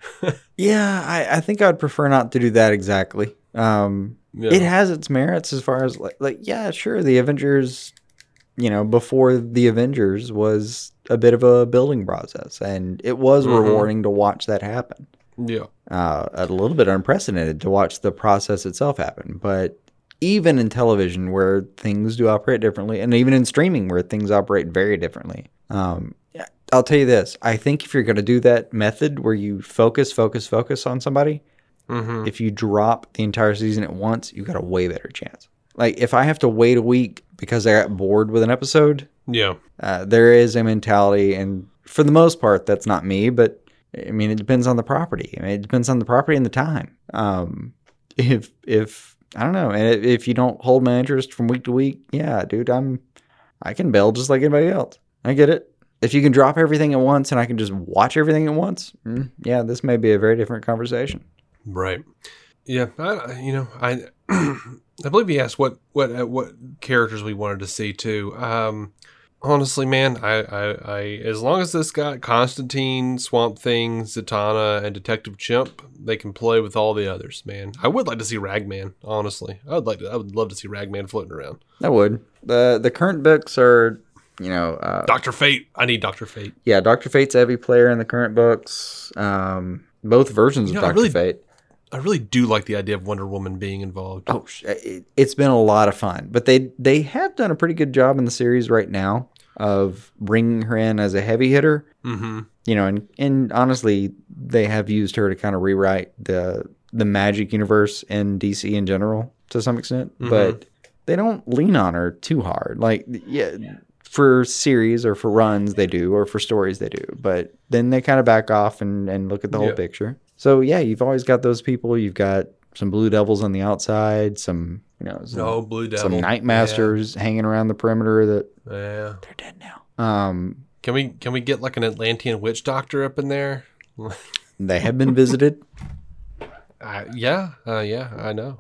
Yeah. I think I'd prefer not to do that exactly. It has its merits as far as yeah, sure. The Avengers before the Avengers was a bit of a building process, and it was rewarding to watch that happen. Yeah. A little bit unprecedented to watch the process itself happen, but even in television where things do operate differently, and even in streaming where things operate very differently, I'll tell you this. I think if you're going to do that method where you focus on somebody, if you drop the entire season at once, you got a way better chance. Like, if I have to wait a week because I got bored with an episode, there is a mentality, and for the most part, that's not me, but I mean, it depends on the property. I mean, it depends on the property and the time. If I don't know, and if you don't hold my interest from week to week, yeah, dude, I can bail just like anybody else. I get it. If you can drop everything at once and I can just watch everything at once, yeah, this may be a very different conversation. Right. Yeah. I believe he asked what characters we wanted to see too. Honestly, man, I as long as this got Constantine, Swamp Thing, Zatanna, and Detective Chimp, they can play with all the others, man. I would like to see Ragman, honestly. I would love to see Ragman floating around. I would. The current books are, Dr. Fate. I need Dr. Fate. Yeah, Dr. Fate's a heavy player in the current books. Both versions of Dr. Fate. I really do like the idea of Wonder Woman being involved. Oh, it's been a lot of fun. But they have done a pretty good job in the series right now of bringing her in as a heavy hitter. Mm-hmm. And honestly, they have used her to kind of rewrite the magic universe in DC in general to some extent. Mm-hmm. But they don't lean on her too hard. Like, yeah, for series or for runs they do, or for stories they do. But then they kind of back off and look at the whole picture. So, yeah, you've always got those people. You've got some Blue Devils on the outside, some Blue Devil, some Night Masters hanging around the perimeter that they're dead now. Can we get like an Atlantean witch doctor up in there? They have been visited. Yeah, I know.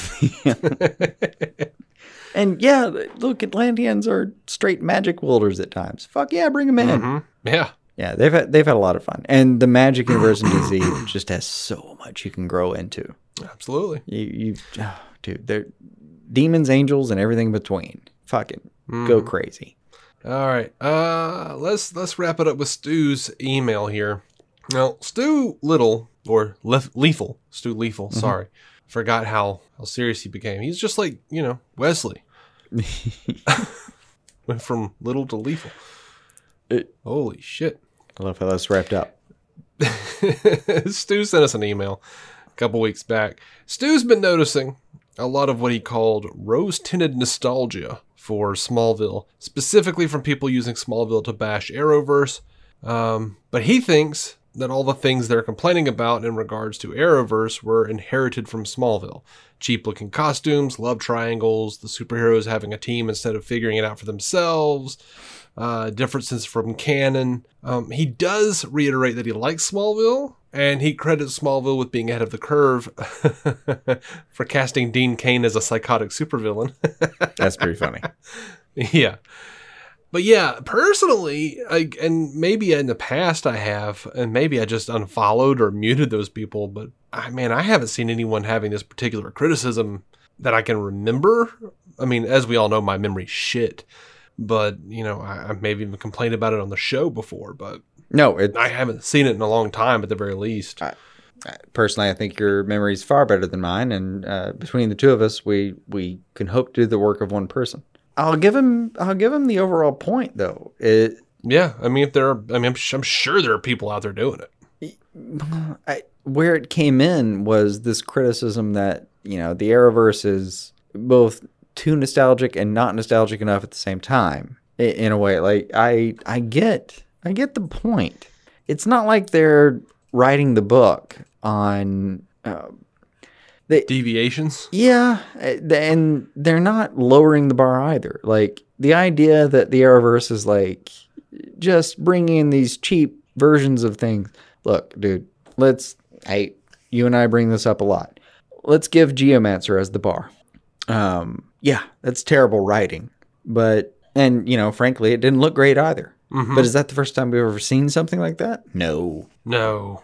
And yeah, look, Atlanteans are straight magic wielders at times. Fuck yeah, bring them in. Mm-hmm. Yeah. Yeah, they've had a lot of fun, and the magic universe in DC just has so much you can grow into. Absolutely, dude, they're demons, angels, and everything between. Fucking go crazy. All right, let's wrap it up with Stu's email here. Now, Stu Little or Lethal, Stu Lethal. Mm-hmm. Sorry, forgot how serious he became. He's just like Wesley. Went from little to lethal. Holy shit. I love how that's wrapped up. Stu sent us an email a couple weeks back. Stu's been noticing a lot of what he called rose-tinted nostalgia for Smallville, specifically from people using Smallville to bash Arrowverse. But he thinks that all the things they're complaining about in regards to Arrowverse were inherited from Smallville. Cheap-looking costumes, love triangles, the superheroes having a team instead of figuring it out for themselves, differences from canon. He does reiterate that he likes Smallville, and he credits Smallville with being ahead of the curve for casting Dean Cain as a psychotic supervillain. That's pretty funny. Yeah. But yeah, personally, and maybe in the past I have, and maybe I just unfollowed or muted those people, but I haven't seen anyone having this particular criticism that I can remember. I mean, as we all know, my memory's shit. But, I maybe even complained about it on the show before, but no, I haven't seen it in a long time at the very least. Personally, I think your memory's far better than mine, and between the two of us, we can hope to do the work of one person. I'll give him the overall point, though. Yeah, I'm sure there are people out there doing it. Where it came in was this criticism that, the Arrowverse is both too nostalgic and not nostalgic enough at the same time. In a way, like I get the point. It's not like they're writing the book on deviations. Yeah, and they're not lowering the bar either. Like the idea that the Arrowverse is like just bringing in these cheap versions of things. Look, dude, you and I bring this up a lot. Let's give Geomancer as the bar. Yeah, that's terrible writing. But, frankly, it didn't look great either. Mm-hmm. But is that the first time we've ever seen something like that? No. Not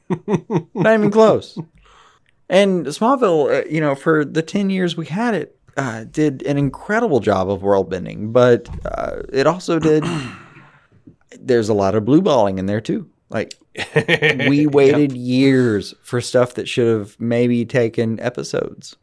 even close. And Smallville, for the 10 years we had it, did an incredible job of world bending, but it also did. There's a lot of blue balling in there too. Like we waited years for stuff that should have maybe taken episodes.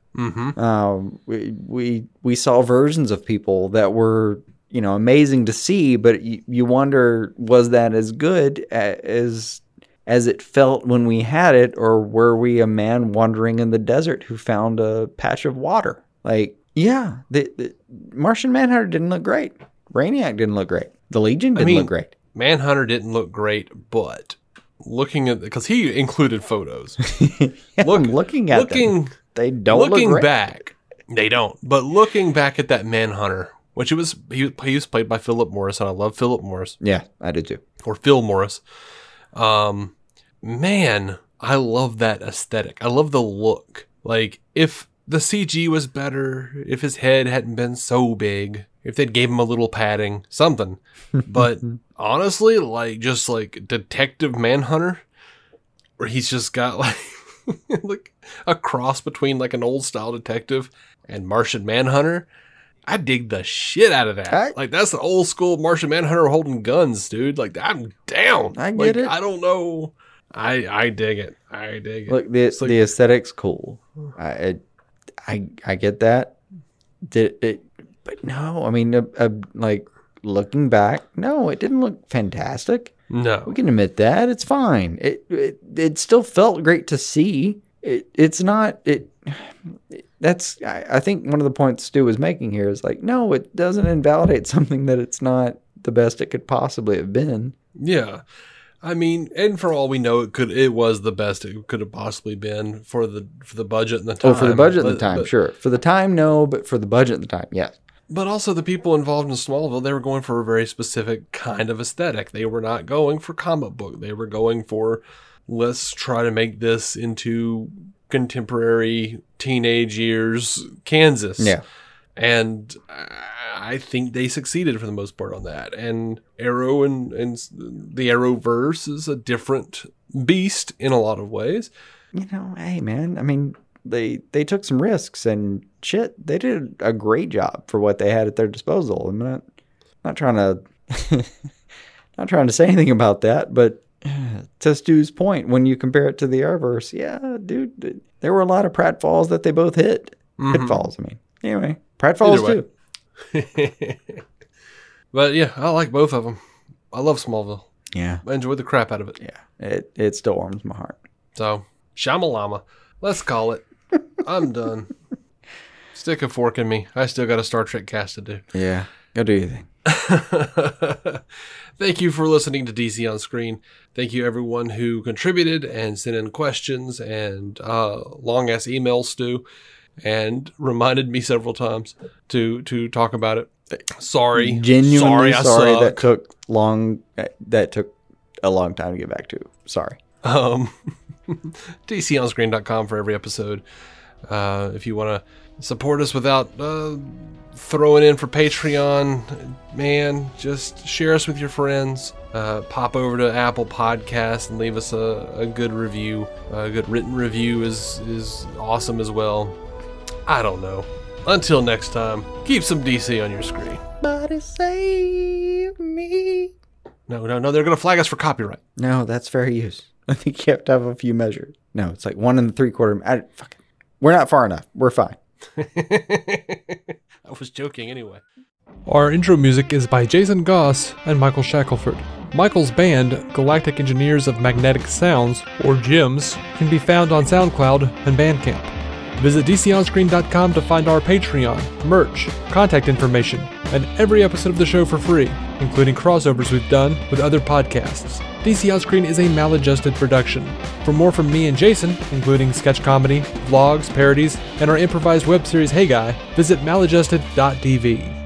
We saw versions of people that were, amazing to see, but you wonder, was that as good as it felt when we had it, or were we a man wandering in the desert who found a patch of water? Like, yeah, the Martian Manhunter didn't look great. Brainiac didn't look great. The Legion didn't look great. Manhunter didn't look great, but looking at, because he included photos. Looking at them, they don't look great. Looking back, they don't. But looking back at that Manhunter, which he was played by Philip Morris, and I love Philip Morris. Yeah, I did too. Or Phil Morris. Man, I love that aesthetic. I love the look. Like, if the CG was better, if his head hadn't been so big, if they'd gave him a little padding, something. But honestly, just like Detective Manhunter, where he's just got like a cross between like an old style detective and Martian Manhunter, I dig the shit out of that. Like, that's the old school Martian Manhunter holding guns, dude. Like, I'm down. I get it. I don't know. I dig it. I dig it. Look, the aesthetic's cool. I get that. But no, I mean, like, looking back, no, it didn't look fantastic. No, we can admit that. It's fine. It still felt great to see. It's not. That's, I think one of the points Stu was making here is like, no, it doesn't invalidate something that it's not the best it could possibly have been. Yeah. I mean, and for all we know, it was the best it could have possibly been for the budget and the time. Oh, for the budget and the time, sure. For the time, no, but for the budget and the time, yes. But also the people involved in Smallville, they were going for a very specific kind of aesthetic. They were not going for comic book. They were going for, let's try to make this into contemporary teenage years Kansas. Yeah. And I think they succeeded for the most part on that. And Arrow and the Arrowverse is a different beast in a lot of ways. Hey, man, I mean, they took some risks and shit. They did a great job for what they had at their disposal. I'm not trying to say anything about that, but to Stu's point, when you compare it to the Arrowverse, yeah, dude, there were a lot of pratfalls that they both hit. Pitfalls, I mean. Anyway, pratfalls too. But yeah, I like both of them. I love Smallville. Yeah. I enjoyed the crap out of it. Yeah. It still warms my heart. So, Shamalama. Let's call it. I'm done. Stick a fork in me. I still got a Star Trek cast to do. Yeah. Go do your thing. Thank you for listening to DC On Screen. Thank you everyone who contributed and sent in questions and long-ass emails, Stu, and reminded me several times to talk about it. Sorry. Genuinely sorry that took a long time to get back to. Sorry. DCOnscreen.com for every episode. If you want to support us without throwing in for Patreon, man, just share us with your friends. Pop over to Apple Podcasts and leave us a good review. A good written review is awesome as well. I don't know. Until next time, keep some DC on your screen. Somebody save me. No, they're going to flag us for copyright. No, that's fair use. I think you have to have a few measures. No, it's like 1 3/4. We're not far enough. We're fine. I was joking anyway. Our intro music is by Jason Goss and Michael Shackelford. Michael's band, Galactic Engineers of Magnetic Sounds, or GEMS, can be found on SoundCloud and Bandcamp. Visit DCOnscreen.com to find our Patreon, merch, contact information, and every episode of the show for free, including crossovers we've done with other podcasts. DC On Screen is a Maladjusted production. For more from me and Jason, including sketch comedy, vlogs, parodies, and our improvised web series Hey Guy, visit maladjusted.tv.